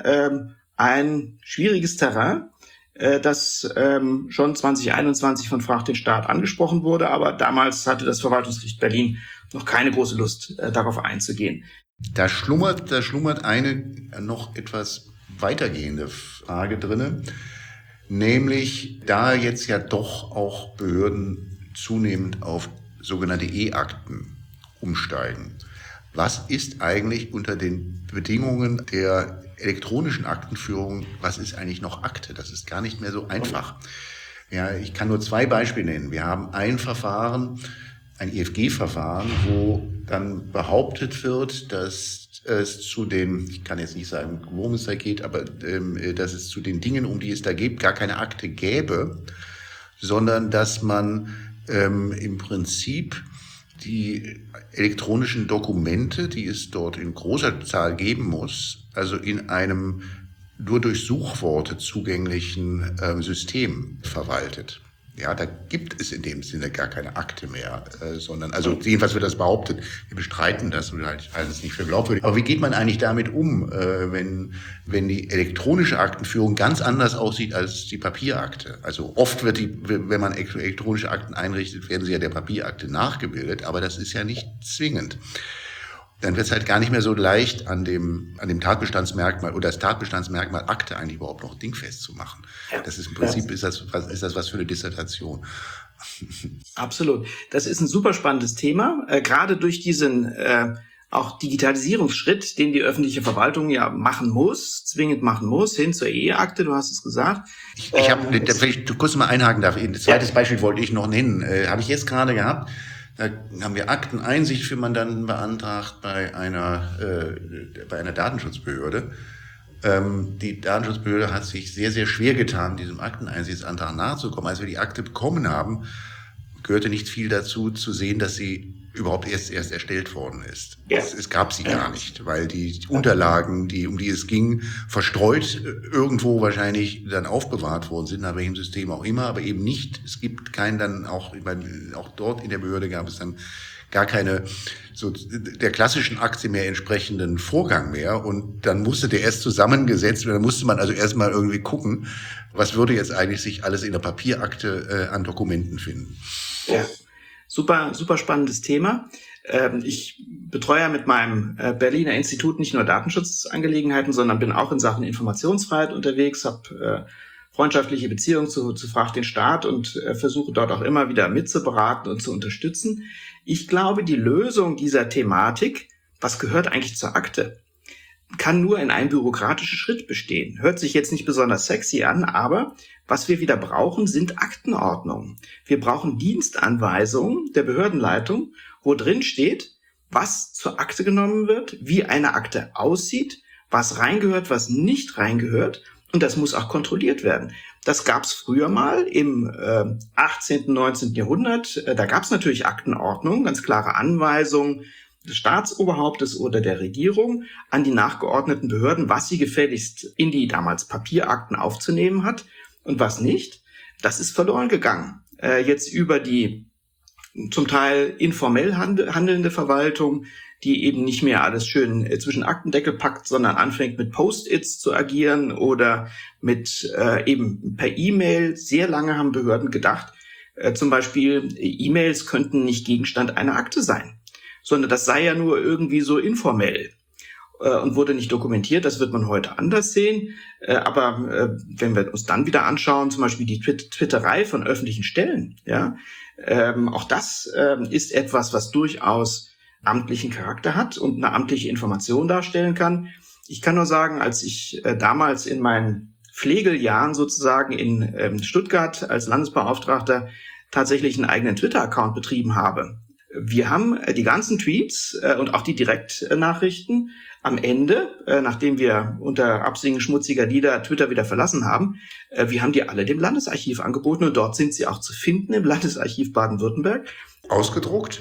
Speaker 1: ein schwieriges Terrain, das schon 2021 von Frag den Staat angesprochen wurde, aber damals hatte das Verwaltungsgericht Berlin noch keine große Lust, darauf einzugehen.
Speaker 2: Da schlummert eine noch etwas weitergehende Frage drinne, nämlich da jetzt ja doch auch Behörden zunehmend auf sogenannte E-Akten umsteigen. Was ist eigentlich unter den Bedingungen der elektronischen Aktenführung, was ist eigentlich noch Akte? Das ist gar nicht mehr so einfach. Ja, ich kann nur 2 Beispiele nennen. Wir haben ein Verfahren, ein EFG-Verfahren, wo dann behauptet wird, dass es zu den, ich kann jetzt nicht sagen, worum es da geht, aber dass es zu den Dingen, um die es da geht, gar keine Akte gäbe, sondern dass man im Prinzip die elektronischen Dokumente, die es dort in großer Zahl geben muss, also in einem nur durch Suchworte zugänglichen System verwaltet. Ja, da gibt es in dem Sinne gar keine Akte mehr, sondern, also jedenfalls wird das behauptet. Wir bestreiten das und halten es nicht für glaubwürdig. Aber wie geht man eigentlich damit um, wenn die elektronische Aktenführung ganz anders aussieht als die Papierakte? Also oft wird wenn man elektronische Akten einrichtet, werden sie ja der Papierakte nachgebildet, aber das ist ja nicht zwingend. Dann wird es halt gar nicht mehr so leicht, an dem Tatbestandsmerkmal oder das Tatbestandsmerkmal Akte eigentlich überhaupt noch dingfest zu machen. Das ist im Prinzip, ist das was für eine Dissertation.
Speaker 1: Absolut. Das ist ein super spannendes Thema, gerade durch diesen auch Digitalisierungsschritt, den die öffentliche Verwaltung ja zwingend machen muss, hin zur E-Akte, du hast es gesagt.
Speaker 2: Ich habe, vielleicht kurz mal einhaken darf, ein zweites Beispiel wollte ich noch nennen, habe ich jetzt gerade gehabt. Da haben wir Akteneinsicht für Mandanten beantragt bei einer Datenschutzbehörde. Die Datenschutzbehörde hat sich sehr, sehr schwer getan, diesem Akteneinsichtsantrag nachzukommen. Als wir die Akte bekommen haben, gehörte nicht viel dazu, zu sehen, dass sie überhaupt erst erstellt worden ist. Ja. Es gab sie gar nicht, weil die Unterlagen, um die es ging, verstreut irgendwo wahrscheinlich dann aufbewahrt worden sind, nach welchem System auch immer, aber eben nicht, es gibt keinen dann auch dort in der Behörde gab es dann gar keine so der klassischen Akte mehr entsprechenden Vorgang mehr und dann musste der erst zusammengesetzt werden, dann musste man also erstmal irgendwie gucken, was würde jetzt eigentlich sich alles in der Papierakte an Dokumenten finden.
Speaker 1: Ja. Super, super spannendes Thema. Ich betreue ja mit meinem Berliner Institut nicht nur Datenschutzangelegenheiten, sondern bin auch in Sachen Informationsfreiheit unterwegs, habe freundschaftliche Beziehungen zu Frag den Staat und versuche dort auch immer wieder mitzuberaten und zu unterstützen. Ich glaube, die Lösung dieser Thematik, was gehört eigentlich zur Akte, kann nur in einem bürokratischen Schritt bestehen. Hört sich jetzt nicht besonders sexy an, aber was wir wieder brauchen, sind Aktenordnungen. Wir brauchen Dienstanweisungen der Behördenleitung, wo drin steht, was zur Akte genommen wird, wie eine Akte aussieht, was reingehört, was nicht reingehört. Und das muss auch kontrolliert werden. Das gab es früher mal im 18., 19. Jahrhundert. Da gab es natürlich Aktenordnungen, ganz klare Anweisungen des Staatsoberhauptes oder der Regierung an die nachgeordneten Behörden, was sie gefälligst in die damals Papierakten aufzunehmen hat und was nicht. Das ist verloren gegangen. Jetzt über die zum Teil informell handelnde Verwaltung, die eben nicht mehr alles schön zwischen Aktendeckel packt, sondern anfängt mit Post-its zu agieren oder mit eben per E-Mail. Sehr lange haben Behörden gedacht, zum Beispiel E-Mails könnten nicht Gegenstand einer Akte sein, sondern das sei ja nur irgendwie so informell und wurde nicht dokumentiert. Das wird man heute anders sehen. Aber wenn wir uns dann wieder anschauen, zum Beispiel die Twitterei von öffentlichen Stellen, ja, auch das ist etwas, was durchaus amtlichen Charakter hat und eine amtliche Information darstellen kann. Ich kann nur sagen, als ich damals in meinen Pflegeljahren sozusagen in Stuttgart als Landesbeauftragter tatsächlich einen eigenen Twitter-Account betrieben habe. Wir haben die ganzen Tweets und auch die Direktnachrichten am Ende, nachdem wir unter Absingen schmutziger Lieder Twitter wieder verlassen haben, wir haben die alle dem Landesarchiv angeboten und dort sind sie auch zu finden im Landesarchiv Baden-Württemberg.
Speaker 2: Ausgedruckt?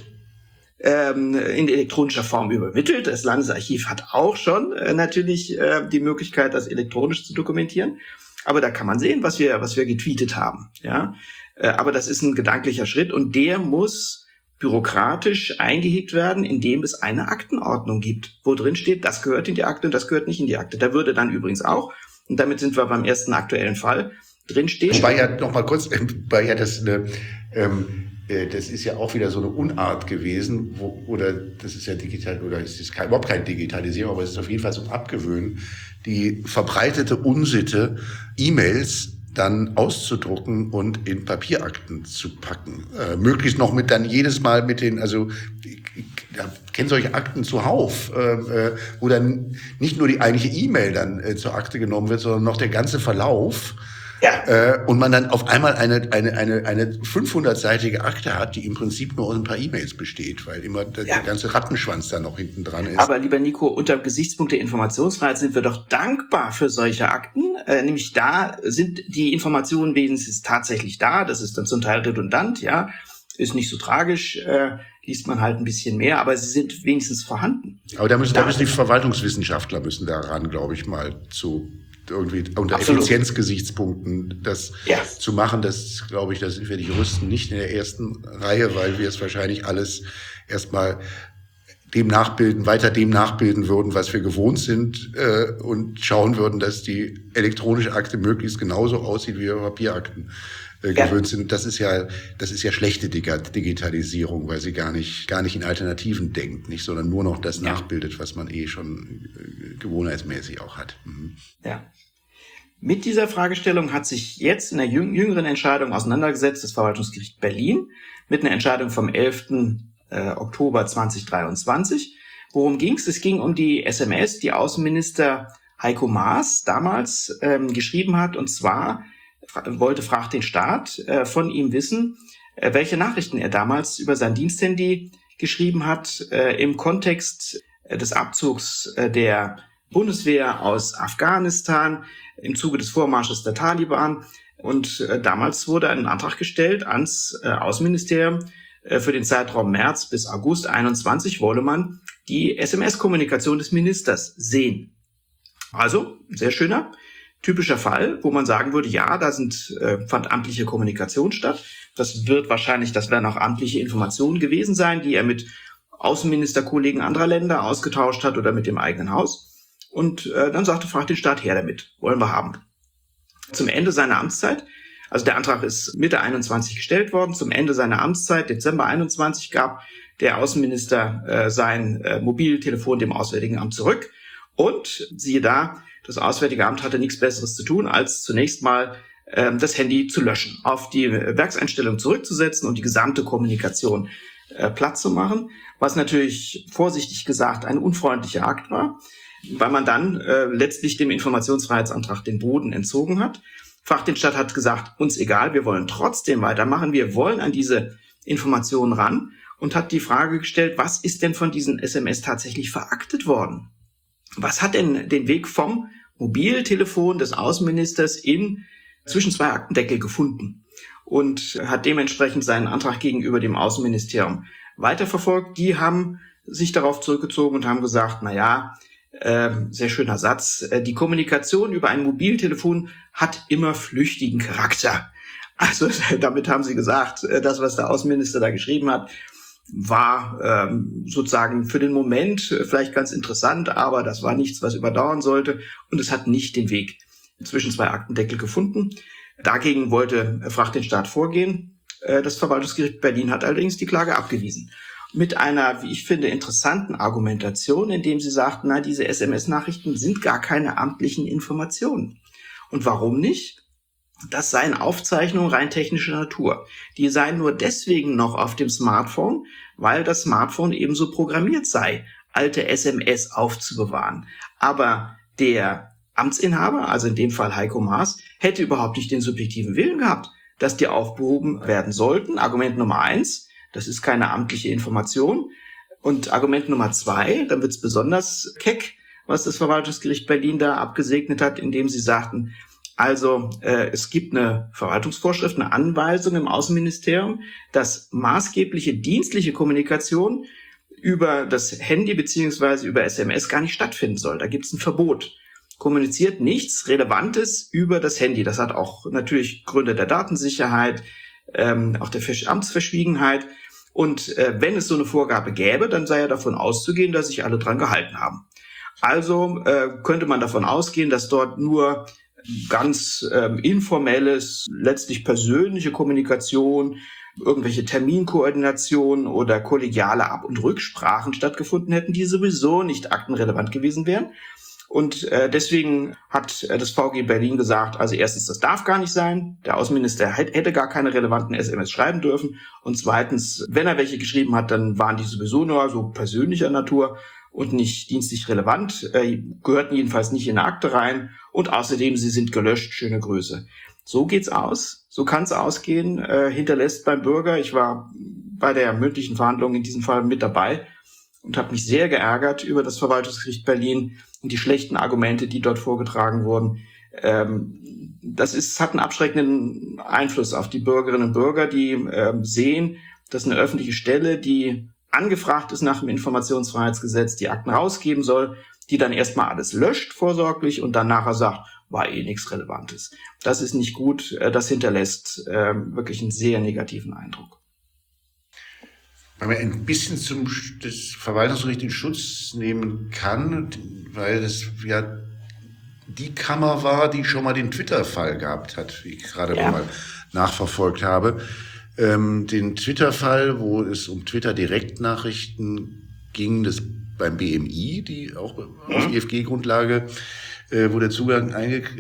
Speaker 1: In elektronischer Form übermittelt. Das Landesarchiv hat auch schon natürlich die Möglichkeit, das elektronisch zu dokumentieren. Aber da kann man sehen, was wir getweetet haben. Ja, aber das ist ein gedanklicher Schritt und der muss bürokratisch eingehegt werden, indem es eine Aktenordnung gibt, wo drin steht, das gehört in die Akte und das gehört nicht in die Akte. Da würde dann übrigens auch, und damit sind wir beim ersten aktuellen Fall, drin steht.
Speaker 2: Wobei ja noch mal kurz, weil ja das ist ja auch wieder so eine Unart gewesen, oder das ist ja digital, oder es ist überhaupt kein Digitalisierung, aber es ist auf jeden Fall so ein Abgewöhnen, die verbreitete Unsitte, E-Mails dann auszudrucken und in Papierakten zu packen. Möglichst noch mit dann jedes Mal mit den, also ich kenne solche Akten zuhauf, wo dann nicht nur die eigentliche E-Mail dann zur Akte genommen wird, sondern noch der ganze Verlauf. Ja. Und man dann auf einmal eine 500-seitige Akte hat, die im Prinzip nur aus ein paar E-Mails besteht, weil immer der ganze Rattenschwanz da noch hinten dran ist.
Speaker 1: Aber lieber Nico, unter dem Gesichtspunkt der Informationsfreiheit sind wir doch dankbar für solche Akten. Nämlich da sind die Informationen wenigstens tatsächlich da. Das ist dann zum Teil redundant, ja, ist nicht so tragisch, liest man halt ein bisschen mehr, aber sie sind wenigstens vorhanden.
Speaker 2: Aber da müssen die Verwaltungswissenschaftler daran, glaube ich, mal zu irgendwie unter Effizienzgesichtspunkten das zu machen, das glaube ich, da sind wir die Juristen nicht in der ersten Reihe, weil wir es wahrscheinlich alles erstmal weiter dem nachbilden würden, was wir gewohnt sind, und schauen würden, dass die elektronische Akte möglichst genauso aussieht, wie wir Papierakten gewöhnt sind. Das ist ja schlechte Digitalisierung, weil sie gar nicht in Alternativen denkt, nicht, sondern nur noch das nachbildet, was man schon gewohnheitsmäßig auch hat. Mhm.
Speaker 1: Ja. Mit dieser Fragestellung hat sich jetzt in der jüngeren Entscheidung auseinandergesetzt das Verwaltungsgericht Berlin mit einer Entscheidung vom 11. Oktober 2023. Worum ging es? Es ging um die SMS, die Außenminister Heiko Maas damals geschrieben hat. Und zwar wollte Frag den Staat von ihm wissen, welche Nachrichten er damals über sein Diensthandy geschrieben hat im Kontext des Abzugs der Bundeswehr aus Afghanistan im Zuge des Vormarsches der Taliban. Und damals wurde ein Antrag gestellt ans Außenministerium. Für den Zeitraum März bis August 21 wolle man die SMS-Kommunikation des Ministers sehen. Also, sehr schöner, typischer Fall, wo man sagen würde, ja, da fand amtliche Kommunikation statt. Das werden auch amtliche Informationen gewesen sein, die er mit Außenministerkollegen anderer Länder ausgetauscht hat oder mit dem eigenen Haus. Und dann sagte Frag den Staat, her damit, wollen wir haben. Zum Ende seiner Amtszeit Also der Antrag ist Mitte 21 gestellt worden. Zum Ende seiner Amtszeit, Dezember 21, gab der Außenminister sein Mobiltelefon dem Auswärtigen Amt zurück. Und siehe da, das Auswärtige Amt hatte nichts Besseres zu tun, als zunächst mal das Handy zu löschen, auf die Werkseinstellung zurückzusetzen und die gesamte Kommunikation platt zu machen, was natürlich vorsichtig gesagt ein unfreundlicher Akt war, weil man dann letztlich dem Informationsfreiheitsantrag den Boden entzogen hat. Fachdienststaat hat gesagt, uns egal, wir wollen trotzdem weitermachen, wir wollen an diese Informationen ran und hat die Frage gestellt, was ist denn von diesen SMS tatsächlich veraktet worden? Was hat denn den Weg vom Mobiltelefon des Außenministers zwischen zwei Aktendeckel gefunden? Und hat dementsprechend seinen Antrag gegenüber dem Außenministerium weiterverfolgt. Die haben sich darauf zurückgezogen und haben gesagt, sehr schöner Satz, die Kommunikation über ein Mobiltelefon hat immer flüchtigen Charakter. Also damit haben sie gesagt, das, was der Außenminister da geschrieben hat, war sozusagen für den Moment vielleicht ganz interessant, aber das war nichts, was überdauern sollte und es hat nicht den Weg zwischen zwei Aktendeckel gefunden. Dagegen wollte Fachdienststaat vorgehen. Das Verwaltungsgericht Berlin hat allerdings die Klage abgewiesen. Mit einer, wie ich finde, interessanten Argumentation, indem sie sagten, diese SMS-Nachrichten sind gar keine amtlichen Informationen. Und warum nicht? Das seien Aufzeichnungen rein technischer Natur. Die seien nur deswegen noch auf dem Smartphone, weil das Smartphone ebenso programmiert sei, alte SMS aufzubewahren. Aber der Amtsinhaber, also in dem Fall Heiko Maas, hätte überhaupt nicht den subjektiven Willen gehabt, dass die aufgehoben werden sollten. Argument Nummer 1, das ist keine amtliche Information. Und Argument Nummer 2, dann wird's besonders keck, was das Verwaltungsgericht Berlin da abgesegnet hat, indem sie sagten, also es gibt eine Verwaltungsvorschrift, eine Anweisung im Außenministerium, dass maßgebliche dienstliche Kommunikation über das Handy beziehungsweise über SMS gar nicht stattfinden soll. Da gibt's ein Verbot. Kommuniziert nichts Relevantes über das Handy. Das hat auch natürlich Gründe der Datensicherheit, auch der Amtsverschwiegenheit. Und wenn es so eine Vorgabe gäbe, dann sei ja davon auszugehen, dass sich alle dran gehalten haben. Also könnte man davon ausgehen, dass dort nur ganz informelles, letztlich persönliche Kommunikation, irgendwelche Terminkoordinationen oder kollegiale Ab- und Rücksprachen stattgefunden hätten, die sowieso nicht aktenrelevant gewesen wären. Und deswegen hat das VG Berlin gesagt, also erstens, das darf gar nicht sein. Der Außenminister hätte gar keine relevanten SMS schreiben dürfen. Und zweitens, wenn er welche geschrieben hat, dann waren die sowieso nur so persönlicher Natur und nicht dienstlich relevant, gehörten jedenfalls nicht in eine Akte rein. Und außerdem, sie sind gelöscht, schöne Grüße. So geht's aus, so kann's ausgehen, hinterlässt beim Bürger. Ich war bei der mündlichen Verhandlung in diesem Fall mit dabei und habe mich sehr geärgert über das Verwaltungsgericht Berlin und die schlechten Argumente, die dort vorgetragen wurden. Das hat einen abschreckenden Einfluss auf die Bürgerinnen und Bürger, die sehen, dass eine öffentliche Stelle, die angefragt ist nach dem Informationsfreiheitsgesetz, die Akten rausgeben soll, die dann erstmal alles löscht vorsorglich und dann nachher sagt, war nichts Relevantes. Das ist nicht gut, das hinterlässt wirklich einen sehr negativen Eindruck.
Speaker 2: Weil man ein bisschen das Verwaltungsgericht in Schutz nehmen kann, weil das ja die Kammer war, die schon mal den Twitter-Fall gehabt hat, wie ich gerade mal nachverfolgt habe. Den Twitter-Fall, wo es um Twitter-Direktnachrichten ging, das beim BMI, die auch auf IFG-Grundlage, wo der Zugang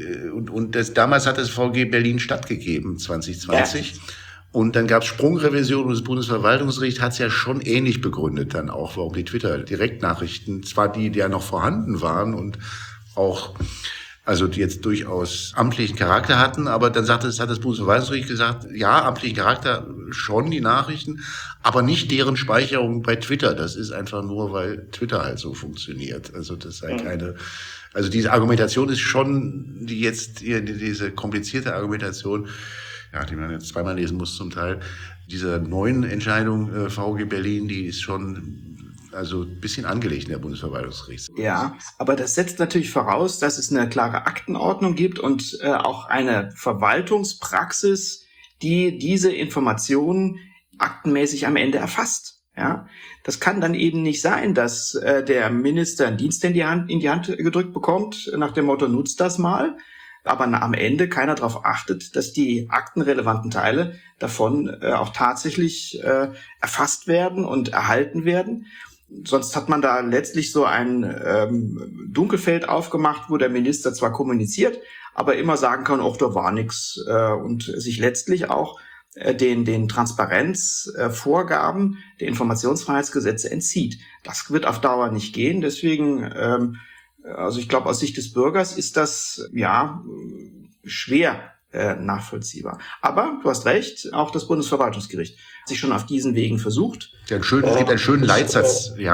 Speaker 2: damals hat das VG Berlin stattgegeben, 2020. Ja. Und dann gab es Sprungrevision und das Bundesverwaltungsgericht hat es ja schon ähnlich begründet dann auch, warum die Twitter-Direktnachrichten, zwar die ja noch vorhanden waren und auch also die jetzt durchaus amtlichen Charakter hatten, aber dann hat das Bundesverwaltungsgericht gesagt, ja, amtlichen Charakter schon die Nachrichten, aber nicht deren Speicherung bei Twitter. Das ist einfach nur, weil Twitter halt so funktioniert. Also das sei also diese Argumentation ist schon, diese komplizierte Argumentation, ja, die man jetzt zweimal lesen muss zum Teil, dieser neuen Entscheidung VG Berlin, die ist schon also ein bisschen angelegt in der Bundesverwaltungsgericht.
Speaker 1: Ja, aber das setzt natürlich voraus, dass es eine klare Aktenordnung gibt und auch eine Verwaltungspraxis, die diese Informationen aktenmäßig am Ende erfasst. Ja, das kann dann eben nicht sein, dass der Minister einen Dienst in die Hand gedrückt bekommt, nach dem Motto, nutzt das mal. aber am Ende keiner darauf achtet, dass die aktenrelevanten Teile davon auch tatsächlich erfasst werden und erhalten werden. Sonst hat man da letztlich so ein Dunkelfeld aufgemacht, wo der Minister zwar kommuniziert, aber immer sagen kann, ach, da war nichts, und sich letztlich auch den Transparenzvorgaben der Informationsfreiheitsgesetze entzieht. Das wird auf Dauer nicht gehen. Deswegen, also ich glaube, aus Sicht des Bürgers ist das schwer nachvollziehbar. Aber du hast recht, auch das Bundesverwaltungsgericht hat sich schon auf diesen Wegen versucht.
Speaker 2: Ja, es gibt einen schönen Leitsatz, das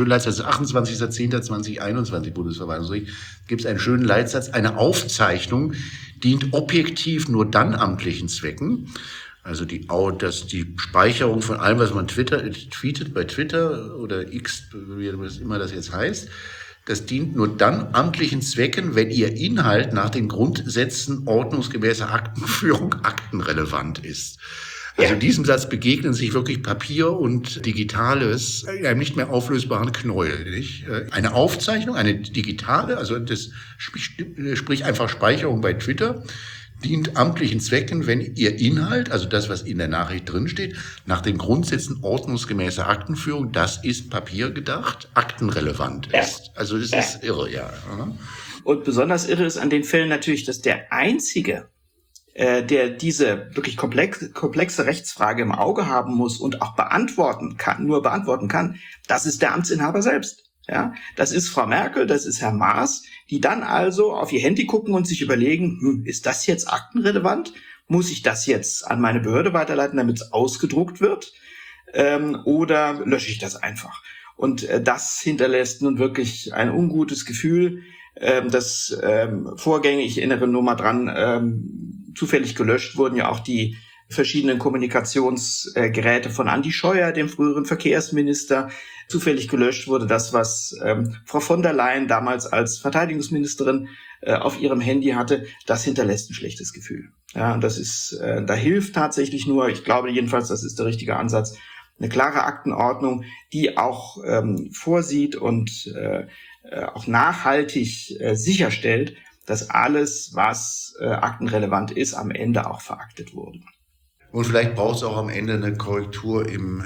Speaker 2: 28.10.2021 Bundesverwaltungsgericht, gibt es einen schönen Leitsatz, eine Aufzeichnung dient objektiv nur dann amtlichen Zwecken, also die Speicherung von allem, was man tweetet bei Twitter oder X, wie immer das jetzt heißt, das dient nur dann amtlichen Zwecken, wenn ihr Inhalt nach den Grundsätzen ordnungsgemäßer Aktenführung aktenrelevant ist. Also diesem Satz begegnen sich wirklich Papier und Digitales in einem nicht mehr auflösbaren Knäuel. Nicht? Eine Aufzeichnung, eine digitale, also das sprich einfach Speicherung bei Twitter, dient amtlichen Zwecken, wenn ihr Inhalt, also das, was in der Nachricht drinsteht, nach den Grundsätzen ordnungsgemäßer Aktenführung, das ist papiergedacht, aktenrelevant ist. Also das ist irre, ja.
Speaker 1: Und besonders irre ist an den Fällen natürlich, dass der Einzige, der diese wirklich komplexe Rechtsfrage im Auge haben muss und auch beantworten kann, das ist der Amtsinhaber selbst. Ja, das ist Frau Merkel, das ist Herr Maas, die dann also auf ihr Handy gucken und sich überlegen, ist das jetzt aktenrelevant? Muss ich das jetzt an meine Behörde weiterleiten, damit es ausgedruckt wird? Oder lösche ich das einfach? Und das hinterlässt nun wirklich ein ungutes Gefühl, dass Vorgänge, ich erinnere nur mal dran, zufällig gelöscht wurden ja auch die verschiedenen Kommunikationsgeräte von Andi Scheuer, dem früheren Verkehrsminister. Zufällig gelöscht wurde das, was Frau von der Leyen damals als Verteidigungsministerin auf ihrem Handy hatte. Das hinterlässt ein schlechtes Gefühl. Ja, das ist, da hilft tatsächlich nur, ich glaube jedenfalls, das ist der richtige Ansatz, eine klare Aktenordnung, die auch vorsieht und auch nachhaltig sicherstellt, dass alles, was aktenrelevant ist, am Ende auch veraktet wurde.
Speaker 2: Und vielleicht braucht es auch am Ende eine Korrektur im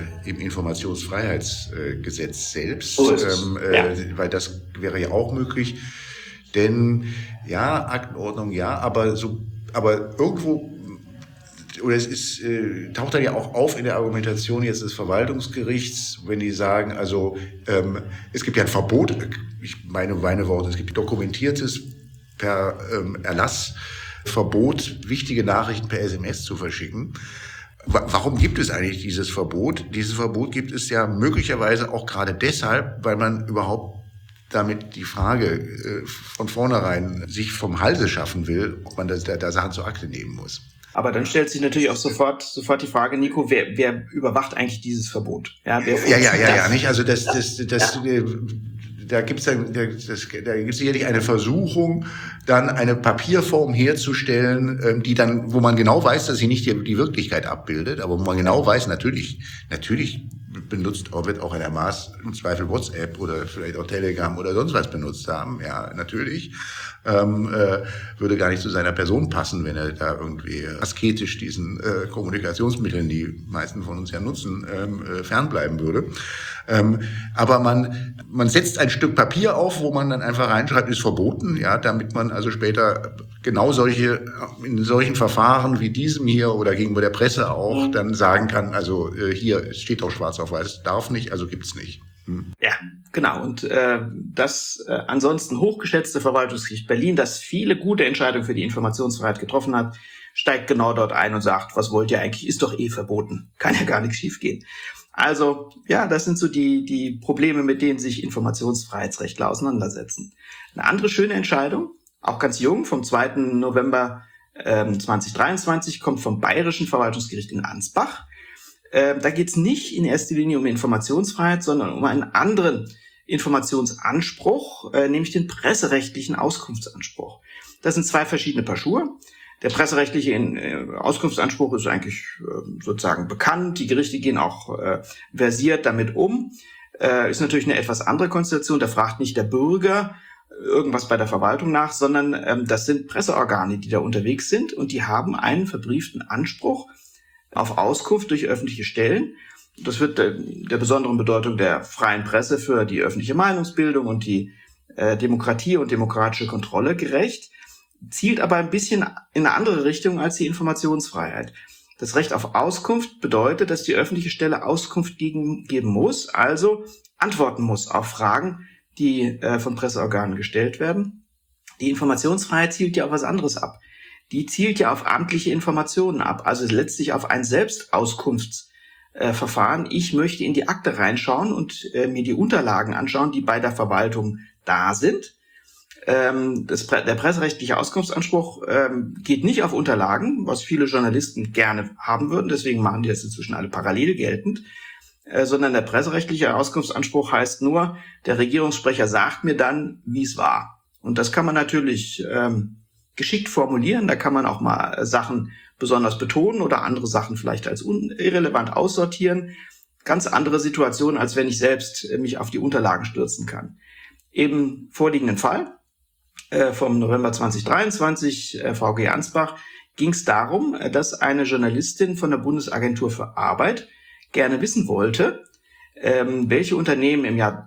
Speaker 2: Informationsfreiheitsgesetz selbst, weil das wäre ja auch möglich. Denn ja, Aktenordnung, ja, aber irgendwo, oder taucht dann ja auch auf in der Argumentation jetzt des Verwaltungsgerichts, wenn die sagen, also es gibt ja ein Verbot, meine Worte, es gibt dokumentiertes per Erlass Verbot, wichtige Nachrichten per SMS zu verschicken. Warum gibt es eigentlich dieses Verbot? Dieses Verbot gibt es ja möglicherweise auch gerade deshalb, weil man überhaupt damit die Frage von vornherein sich vom Halse schaffen will, ob man da Sachen zur Akte nehmen muss.
Speaker 1: Aber dann stellt sich natürlich auch sofort die Frage, Nico, wer überwacht eigentlich dieses Verbot? Ja,
Speaker 2: nicht? Also da gibt's sicherlich eine Versuchung, dann eine Papierform herzustellen, die dann, wo man genau weiß, dass sie nicht die Wirklichkeit abbildet, aber wo man genau weiß, natürlich wird auch Herr Maas im Zweifel WhatsApp oder vielleicht auch Telegram oder sonst was benutzt haben, ja, natürlich. Würde gar nicht zu seiner Person passen, wenn er da irgendwie asketisch diesen Kommunikationsmitteln, die meisten von uns ja nutzen, fernbleiben würde. Aber man setzt ein Stück Papier auf, wo man dann einfach reinschreibt, ist verboten, ja, damit man also später genau in solchen Verfahren wie diesem hier oder gegenüber der Presse auch dann sagen kann, also hier steht auch schwarz auf weiß, darf nicht, also gibt's nicht.
Speaker 1: Ja, genau. Und das ansonsten hochgeschätzte Verwaltungsgericht Berlin, das viele gute Entscheidungen für die Informationsfreiheit getroffen hat, steigt genau dort ein und sagt, was wollt ihr eigentlich? Ist doch verboten. Kann ja gar nichts schiefgehen. Also, ja, das sind so die Probleme, mit denen sich Informationsfreiheitsrechtler auseinandersetzen. Eine andere schöne Entscheidung, auch ganz jung, vom 2. November 2023, kommt vom Bayerischen Verwaltungsgericht in Ansbach. Da geht es nicht in erster Linie um Informationsfreiheit, sondern um einen anderen Informationsanspruch, nämlich den presserechtlichen Auskunftsanspruch. Das sind zwei verschiedene Paar Schuhe. Der presserechtliche Auskunftsanspruch ist eigentlich sozusagen bekannt. Die Gerichte gehen auch versiert damit um. Ist natürlich eine etwas andere Konstellation. Da fragt nicht der Bürger irgendwas bei der Verwaltung nach, sondern das sind Presseorgane, die da unterwegs sind und die haben einen verbrieften Anspruch auf Auskunft durch öffentliche Stellen. Das wird der besonderen Bedeutung der freien Presse für die öffentliche Meinungsbildung und die Demokratie und demokratische Kontrolle gerecht, zielt aber ein bisschen in eine andere Richtung als die Informationsfreiheit. Das Recht auf Auskunft bedeutet, dass die öffentliche Stelle Auskunft geben muss, also antworten muss auf Fragen, die von Presseorganen gestellt werden. Die Informationsfreiheit zielt ja auf was anderes ab. Die zielt ja auf amtliche Informationen ab, also letztlich auf ein Selbstauskunftsverfahren. Ich möchte in die Akte reinschauen und mir die Unterlagen anschauen, die bei der Verwaltung da sind. Der presserechtliche Auskunftsanspruch geht nicht auf Unterlagen, was viele Journalisten gerne haben würden, deswegen machen die das inzwischen alle parallel geltend, sondern der presserechtliche Auskunftsanspruch heißt nur, der Regierungssprecher sagt mir dann, wie es war. Und das kann man natürlich geschickt formulieren, da kann man auch mal Sachen besonders betonen oder andere Sachen vielleicht als irrelevant aussortieren. Ganz andere Situation, als wenn ich selbst mich auf die Unterlagen stürzen kann. Im vorliegenden Fall vom November 2023, VG Ansbach, ging es darum, dass eine Journalistin von der Bundesagentur für Arbeit gerne wissen wollte, welche Unternehmen im Jahr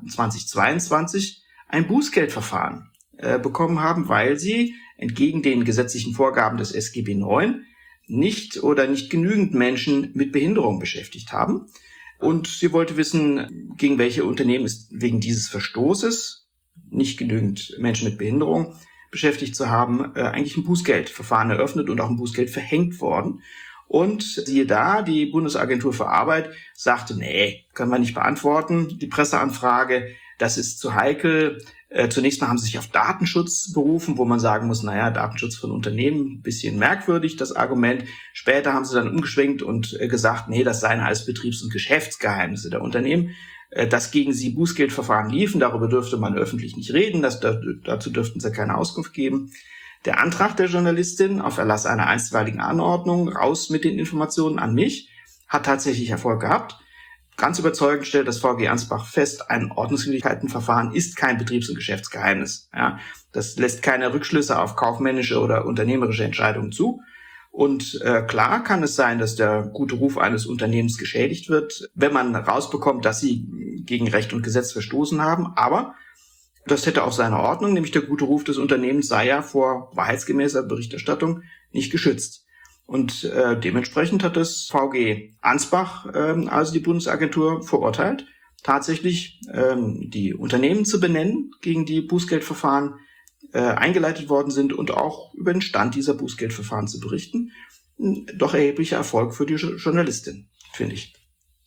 Speaker 1: 2022 ein Bußgeldverfahren bekommen haben, weil sie entgegen den gesetzlichen Vorgaben des SGB IX nicht genügend Menschen mit Behinderung beschäftigt haben. Und sie wollte wissen, gegen welche Unternehmen ist wegen dieses Verstoßes, nicht genügend Menschen mit Behinderung beschäftigt zu haben, eigentlich ein Bußgeldverfahren eröffnet und auch ein Bußgeld verhängt worden. Und siehe da, die Bundesagentur für Arbeit sagte, nee, können wir nicht beantworten, die Presseanfrage, das ist zu heikel. Zunächst mal haben sie sich auf Datenschutz berufen, wo man sagen muss, Datenschutz von Unternehmen, ein bisschen merkwürdig, das Argument. Später haben sie dann umgeschwenkt und gesagt, nee, das seien alles Betriebs- und Geschäftsgeheimnisse der Unternehmen. Dass gegen sie Bußgeldverfahren liefen, darüber dürfte man öffentlich nicht reden, dazu dürften sie keine Auskunft geben. Der Antrag der Journalistin auf Erlass einer einstweiligen Anordnung, raus mit den Informationen an mich, hat tatsächlich Erfolg gehabt. Ganz überzeugend stellt das VG Ansbach fest, ein Ordnungswidrigkeitenverfahren ist kein Betriebs- und Geschäftsgeheimnis. Ja, das lässt keine Rückschlüsse auf kaufmännische oder unternehmerische Entscheidungen zu. Und klar kann es sein, dass der gute Ruf eines Unternehmens geschädigt wird, wenn man rausbekommt, dass sie gegen Recht und Gesetz verstoßen haben. Aber das hätte auch seine Ordnung, nämlich der gute Ruf des Unternehmens sei ja vor wahrheitsgemäßer Berichterstattung nicht geschützt. Und dementsprechend hat das VG Ansbach, also die Bundesagentur, verurteilt, tatsächlich die Unternehmen zu benennen, gegen die Bußgeldverfahren eingeleitet worden sind und auch über den Stand dieser Bußgeldverfahren zu berichten. Doch erheblicher Erfolg für die Journalistin, finde ich.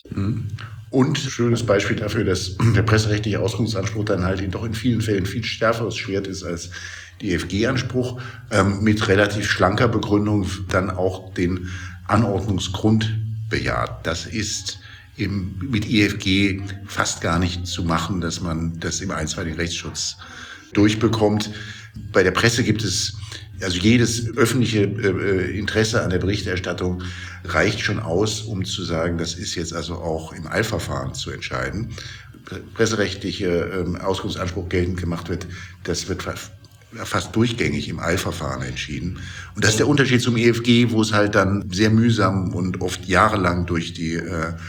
Speaker 2: Und schönes Beispiel dafür, dass der presserechtliche Auskunftsanspruch dann halt doch in vielen Fällen viel schärferes Schwert ist als die EFG-Anspruch, mit relativ schlanker Begründung dann auch den Anordnungsgrund bejaht. Das ist mit EFG fast gar nicht zu machen, dass man das im einstweiligen Rechtsschutz durchbekommt. Bei der Presse gibt es, also jedes öffentliche Interesse an der Berichterstattung reicht schon aus, um zu sagen, das ist jetzt also auch im Eilverfahren zu entscheiden. Presserechtliche Auskunftsanspruch geltend gemacht wird, das wird fast durchgängig im Eilverfahren entschieden. Und das ist der Unterschied zum EFG, wo es halt dann sehr mühsam und oft jahrelang durch die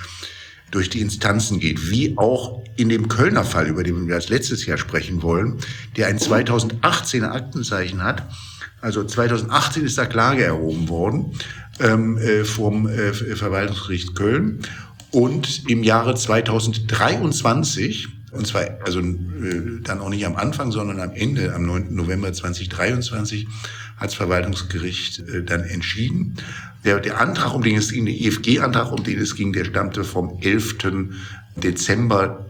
Speaker 2: Instanzen geht, wie auch in dem Kölner Fall, über den wir als letztes Jahr sprechen wollen, der ein 2018er Aktenzeichen hat. Also 2018 ist da Klage erhoben worden vom Verwaltungsgericht Köln und im Jahre 2023, und zwar also dann auch nicht am Anfang, sondern am Ende, am 9. November 2023, hat das Verwaltungsgericht dann entschieden. Der Antrag, um den es ging, der EFG-Antrag, um den es ging, der stammte vom 11. Dezember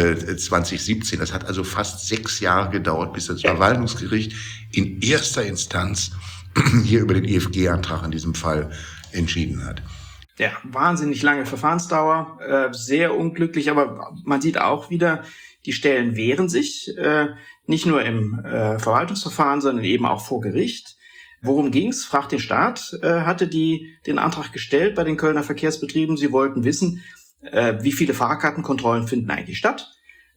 Speaker 2: 2017. Das hat also fast 6 Jahre gedauert, bis das Verwaltungsgericht in erster Instanz hier über den EFG-Antrag in diesem Fall entschieden hat.
Speaker 1: Ja, wahnsinnig lange Verfahrensdauer, sehr unglücklich, aber man sieht auch wieder, die Stellen wehren sich, nicht nur im Verwaltungsverfahren, sondern eben auch vor Gericht. Worum ging's? Fragt den Staat, hatte den Antrag gestellt bei den Kölner Verkehrsbetrieben. Sie wollten wissen, wie viele Fahrkartenkontrollen finden eigentlich statt.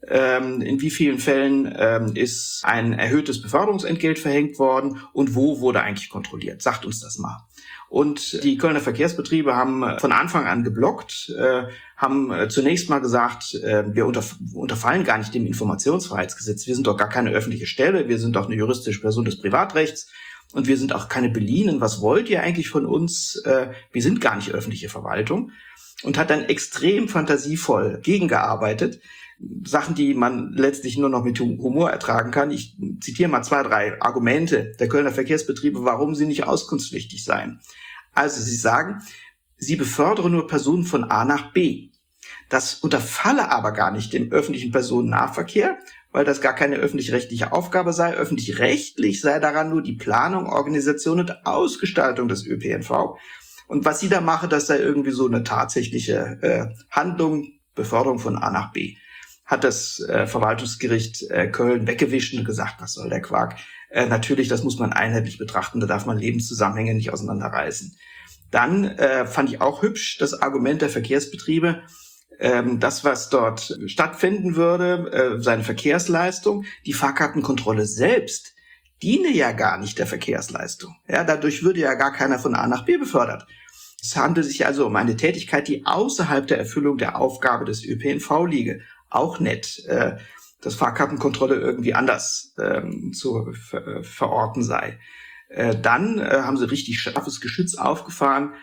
Speaker 1: in wie vielen Fällen ist ein erhöhtes Beförderungsentgelt verhängt worden und wo wurde eigentlich kontrolliert? Sagt uns das mal. Und die Kölner Verkehrsbetriebe haben von Anfang an geblockt, haben zunächst mal gesagt, wir unterfallen gar nicht dem Informationsfreiheitsgesetz. Wir sind doch gar keine öffentliche Stelle, wir sind doch eine juristische Person des Privatrechts und wir sind auch keine Beliehenen. Was wollt ihr eigentlich von uns? Wir sind gar nicht öffentliche Verwaltung. Und hat dann extrem fantasievoll gegengearbeitet. Sachen, die man letztlich nur noch mit Humor ertragen kann. Ich zitiere mal 2, 3 Argumente der Kölner Verkehrsbetriebe, warum sie nicht auskunftspflichtig seien. Also sie sagen, sie befördern nur Personen von A nach B. Das unterfalle aber gar nicht dem öffentlichen Personennahverkehr, weil das gar keine öffentlich-rechtliche Aufgabe sei. Öffentlich-rechtlich sei daran nur die Planung, Organisation und Ausgestaltung des ÖPNV. Und was sie da machen, das sei irgendwie so eine tatsächliche Handlung, Beförderung von A nach B. Hat das Verwaltungsgericht Köln weggewischt und gesagt, was soll der Quark? Natürlich, das muss man einheitlich betrachten, da darf man Lebenszusammenhänge nicht auseinanderreißen. Dann fand ich auch hübsch das Argument der Verkehrsbetriebe, das, was dort stattfinden würde, seine Verkehrsleistung, die Fahrkartenkontrolle selbst, diene ja gar nicht der Verkehrsleistung. Ja, dadurch würde ja gar keiner von A nach B befördert. Es handelt sich also um eine Tätigkeit, die außerhalb der Erfüllung der Aufgabe des ÖPNV liege. Auch nett, dass Fahrkartenkontrolle irgendwie anders zu verorten sei. Dann haben sie richtig scharfes Geschütz aufgefahren.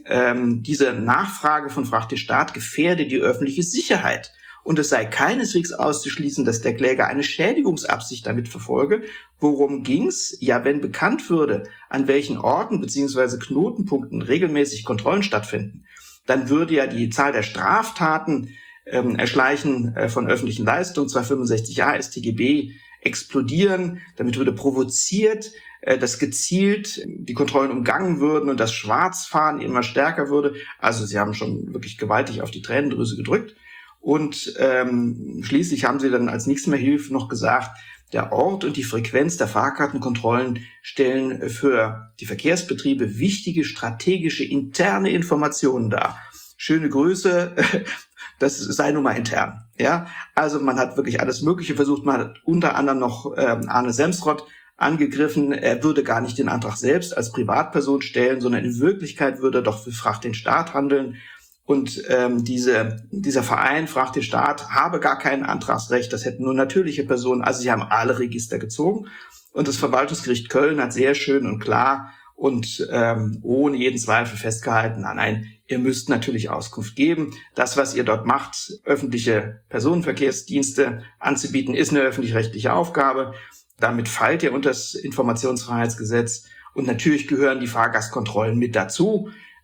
Speaker 1: Diese Nachfrage von Fragt den Staat gefährde die öffentliche Sicherheit. Und es sei keineswegs auszuschließen, dass der Kläger eine Schädigungsabsicht damit verfolge. Worum ging's? Ja, wenn bekannt würde, an welchen Orten bzw. Knotenpunkten regelmäßig Kontrollen stattfinden, dann würde ja die Zahl der Straftaten Erschleichen von öffentlichen Leistungen, 265a StGB, explodieren. Damit würde provoziert, dass gezielt die Kontrollen umgangen würden und das Schwarzfahren immer stärker würde. Also sie haben schon wirklich gewaltig auf die Tränendrüse gedrückt. Und schließlich haben sie dann als nichts mehr hilft noch gesagt, der Ort und die Frequenz der Fahrkartenkontrollen stellen für die Verkehrsbetriebe wichtige strategische interne Informationen dar. Schöne Grüße, das sei nun mal intern. Ja, also man hat wirklich alles Mögliche versucht. Man hat unter anderem noch Arne Semsrott angegriffen. Er würde gar nicht den Antrag selbst als Privatperson stellen, sondern in Wirklichkeit würde er doch für Fragt den Staat handeln. Und dieser Verein, Fragt den Staat, habe gar kein Antragsrecht. Das hätten nur natürliche Personen. Also sie haben alle Register gezogen. Und das Verwaltungsgericht Köln hat sehr schön und klar und ohne jeden Zweifel festgehalten, nein, ihr müsst natürlich Auskunft geben. Das, was ihr dort macht, öffentliche Personenverkehrsdienste anzubieten, ist eine öffentlich-rechtliche Aufgabe. Damit fallt ihr unter das Informationsfreiheitsgesetz. Und natürlich gehören die Fahrgastkontrollen mit dazu.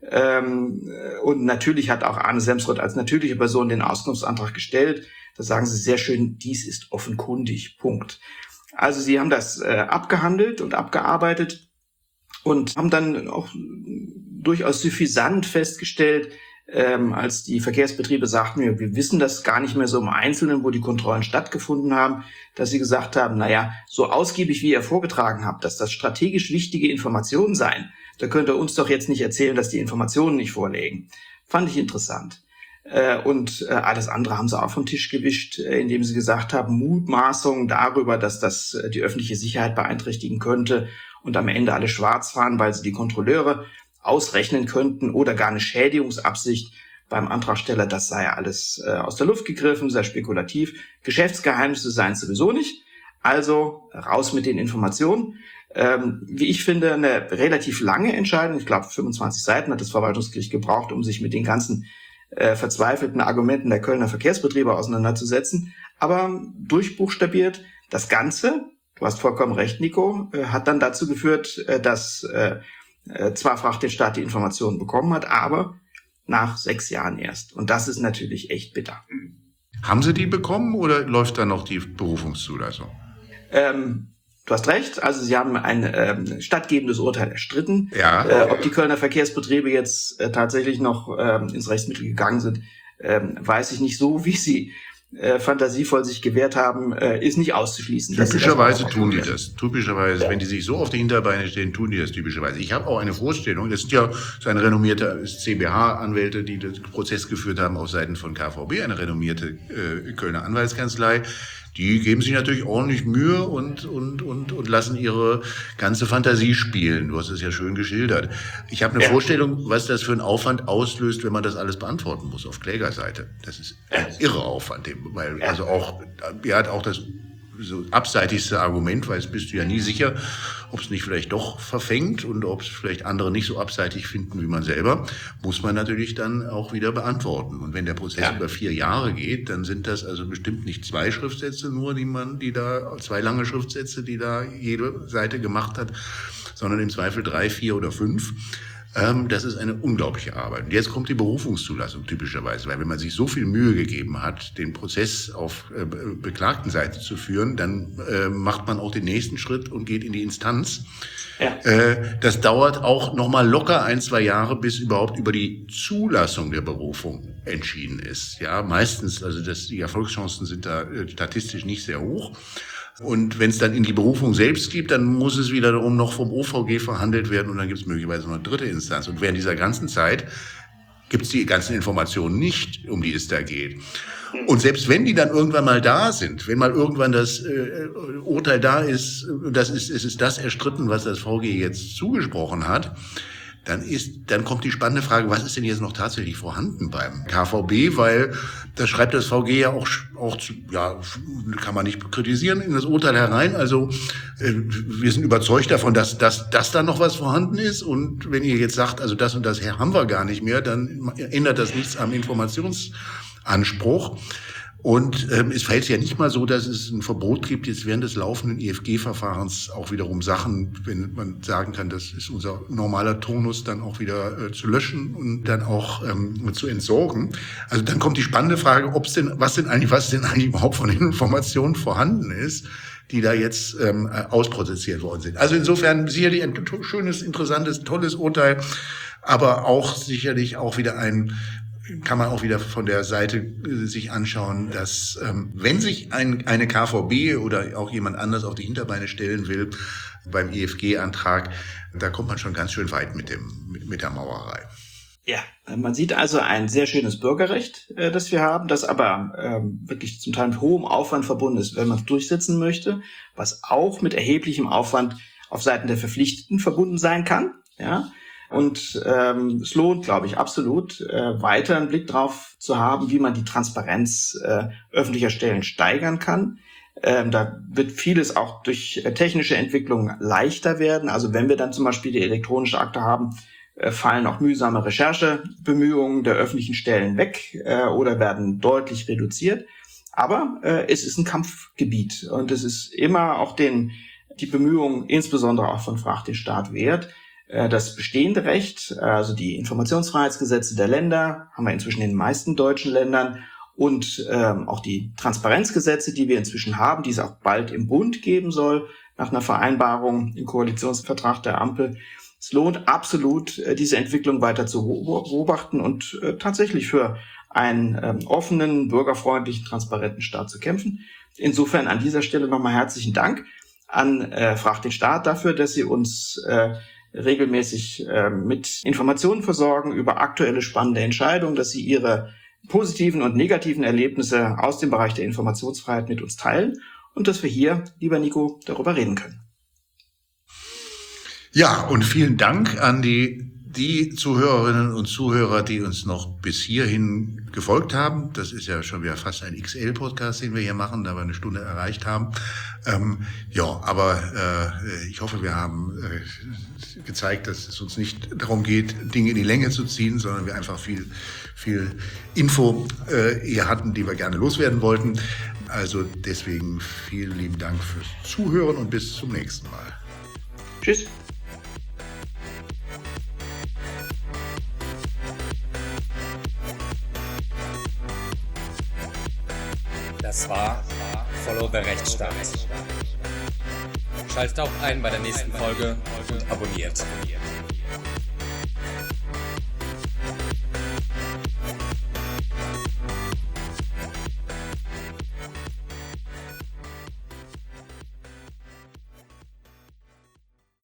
Speaker 1: Und natürlich hat auch Arne Semsrott als natürliche Person den Auskunftsantrag gestellt. Da sagen sie sehr schön, dies ist offenkundig, Punkt. Also sie haben das abgehandelt und abgearbeitet und haben dann auch durchaus suffisant festgestellt, als die Verkehrsbetriebe sagten, wir wissen das gar nicht mehr so im Einzelnen, wo die Kontrollen stattgefunden haben, dass sie gesagt haben, naja, so ausgiebig wie ihr vorgetragen habt, dass das strategisch wichtige Informationen seien, da könnt ihr uns doch jetzt nicht erzählen, dass die Informationen nicht vorliegen. Fand ich interessant. Und alles andere haben sie auch vom Tisch gewischt, indem sie gesagt haben, Mutmaßungen darüber, dass das die öffentliche Sicherheit beeinträchtigen könnte und am Ende alle schwarz fahren, weil sie die Kontrolleure ausrechnen könnten oder gar eine Schädigungsabsicht beim Antragsteller, das sei ja alles aus der Luft gegriffen, sehr spekulativ. Geschäftsgeheimnisse seien es sowieso nicht. Also raus mit den Informationen. Wie ich finde, eine relativ lange Entscheidung. Ich glaube, 25 Seiten hat das Verwaltungsgericht gebraucht, um sich mit den ganzen verzweifelten Argumenten der Kölner Verkehrsbetriebe auseinanderzusetzen. Aber durchbuchstabiert das Ganze, du hast vollkommen recht, Nico, hat dann dazu geführt, dass zwar Fragt den Staat die Informationen bekommen hat, aber nach 6 Jahren erst. Und das ist natürlich echt bitter.
Speaker 2: Haben Sie die bekommen oder läuft da noch die Berufungszulassung?
Speaker 1: Du hast recht, also sie haben ein stattgebendes Urteil erstritten.
Speaker 2: Ja.
Speaker 1: Ob die Kölner Verkehrsbetriebe jetzt tatsächlich noch ins Rechtsmittel gegangen sind, weiß ich nicht. So wie sie fantasievoll sich gewehrt haben, ist nicht auszuschließen.
Speaker 2: Typischerweise tun die das. Typischerweise, wenn die sich so auf die Hinterbeine stehen, tun die das typischerweise. Ich habe auch eine Vorstellung, das sind ja seine renommierte CBH-Anwälte, die den Prozess geführt haben auf Seiten von KVB, eine renommierte Kölner Anwaltskanzlei. Die geben sich natürlich ordentlich Mühe und lassen ihre ganze Fantasie spielen. Du hast es ja schön geschildert. Ich habe eine Vorstellung, was das für einen Aufwand auslöst, wenn man das alles beantworten muss auf Klägerseite. Das ist ein irre Aufwand, weil also auch, er hat auch das so abseitigste Argument, weil es bist du ja nie sicher, ob es nicht vielleicht doch verfängt und ob es vielleicht andere nicht so abseitig finden wie man selber, muss man natürlich dann auch wieder beantworten. Und wenn der Prozess über 4 Jahre geht, dann sind das also bestimmt nicht 2 Schriftsätze nur, 2 lange Schriftsätze, die da jede Seite gemacht hat, sondern im Zweifel 3, 4 oder 5. Das ist eine unglaubliche Arbeit. Und jetzt kommt die Berufungszulassung typischerweise, weil wenn man sich so viel Mühe gegeben hat, den Prozess auf Beklagtenseite zu führen, dann macht man auch den nächsten Schritt und geht in die Instanz. Ja. Das dauert auch nochmal locker 1, 2 Jahre, bis überhaupt über die Zulassung der Berufung entschieden ist. Ja, meistens, also die Erfolgschancen sind da statistisch nicht sehr hoch. Und wenn es dann in die Berufung selbst gibt, dann muss es wiederum noch vom OVG verhandelt werden und dann gibt es möglicherweise noch eine 3. Instanz. Und während dieser ganzen Zeit gibt es die ganzen Informationen nicht, um die es da geht. Und selbst wenn die dann irgendwann mal da sind, wenn mal irgendwann das Urteil da ist, es ist das erstritten, was das VG jetzt zugesprochen hat, dann kommt die spannende Frage, was ist denn jetzt noch tatsächlich vorhanden beim KVB, weil das schreibt das VG ja auch kann man nicht kritisieren, in das Urteil herein. Also wir sind überzeugt davon, dass da noch was vorhanden ist und wenn ihr jetzt sagt, also das und das haben wir gar nicht mehr, dann ändert das nichts am Informationsanspruch. Und es verhält sich ja nicht mal so, dass es ein Verbot gibt, jetzt während des laufenden EFG-Verfahrens auch wiederum Sachen, wenn man sagen kann, das ist unser normaler Turnus, dann auch wieder zu löschen und dann auch zu entsorgen. Also dann kommt die spannende Frage, was denn eigentlich überhaupt von den Informationen vorhanden ist, die da jetzt ausprozessiert worden sind. Also insofern sicherlich ein schönes, interessantes, tolles Urteil, aber auch sicherlich auch wieder kann man auch wieder von der Seite sich anschauen, dass wenn sich eine KVB oder auch jemand anders auf die Hinterbeine stellen will beim EFG-Antrag, da kommt man schon ganz schön weit mit der Mauerei.
Speaker 1: Ja, man sieht also ein sehr schönes Bürgerrecht, das wir haben, das aber wirklich zum Teil mit hohem Aufwand verbunden ist, wenn man es durchsetzen möchte, was auch mit erheblichem Aufwand auf Seiten der Verpflichteten verbunden sein kann, ja. Und es lohnt, glaube ich, absolut, weiter einen Blick drauf zu haben, wie man die Transparenz öffentlicher Stellen steigern kann. Da wird vieles auch durch technische Entwicklung leichter werden. Also wenn wir dann zum Beispiel die elektronische Akte haben, fallen auch mühsame Recherchebemühungen der öffentlichen Stellen weg oder werden deutlich reduziert. Aber es ist ein Kampfgebiet und es ist immer auch die Bemühungen, insbesondere auch von Frag den Staat wert. Das bestehende Recht, also die Informationsfreiheitsgesetze der Länder, haben wir inzwischen in den meisten deutschen Ländern und auch die Transparenzgesetze, die wir inzwischen haben, die es auch bald im Bund geben soll, nach einer Vereinbarung im Koalitionsvertrag der Ampel. Es lohnt absolut, diese Entwicklung weiter zu beobachten und tatsächlich für einen offenen, bürgerfreundlichen, transparenten Staat zu kämpfen. Insofern an dieser Stelle nochmal herzlichen Dank an Frag den Staat dafür, dass Sie uns regelmäßig mit Informationen versorgen über aktuelle spannende Entscheidungen, dass Sie Ihre positiven und negativen Erlebnisse aus dem Bereich der Informationsfreiheit mit uns teilen und dass wir hier, lieber Nico, darüber reden können.
Speaker 2: Ja, und vielen Dank an die Zuhörerinnen und Zuhörer, die uns noch bis hierhin gefolgt haben. Das ist ja schon wieder fast ein XL-Podcast, den wir hier machen, da wir eine Stunde erreicht haben. Ich hoffe, wir haben gezeigt, dass es uns nicht darum geht, Dinge in die Länge zu ziehen, sondern wir einfach viel Info hier hatten, die wir gerne loswerden wollten. Also deswegen vielen lieben Dank fürs Zuhören und bis zum nächsten Mal.
Speaker 1: Tschüss.
Speaker 3: Das war Follow the Rechtsstaat. Schaltet auch ein bei der nächsten Folge und abonniert.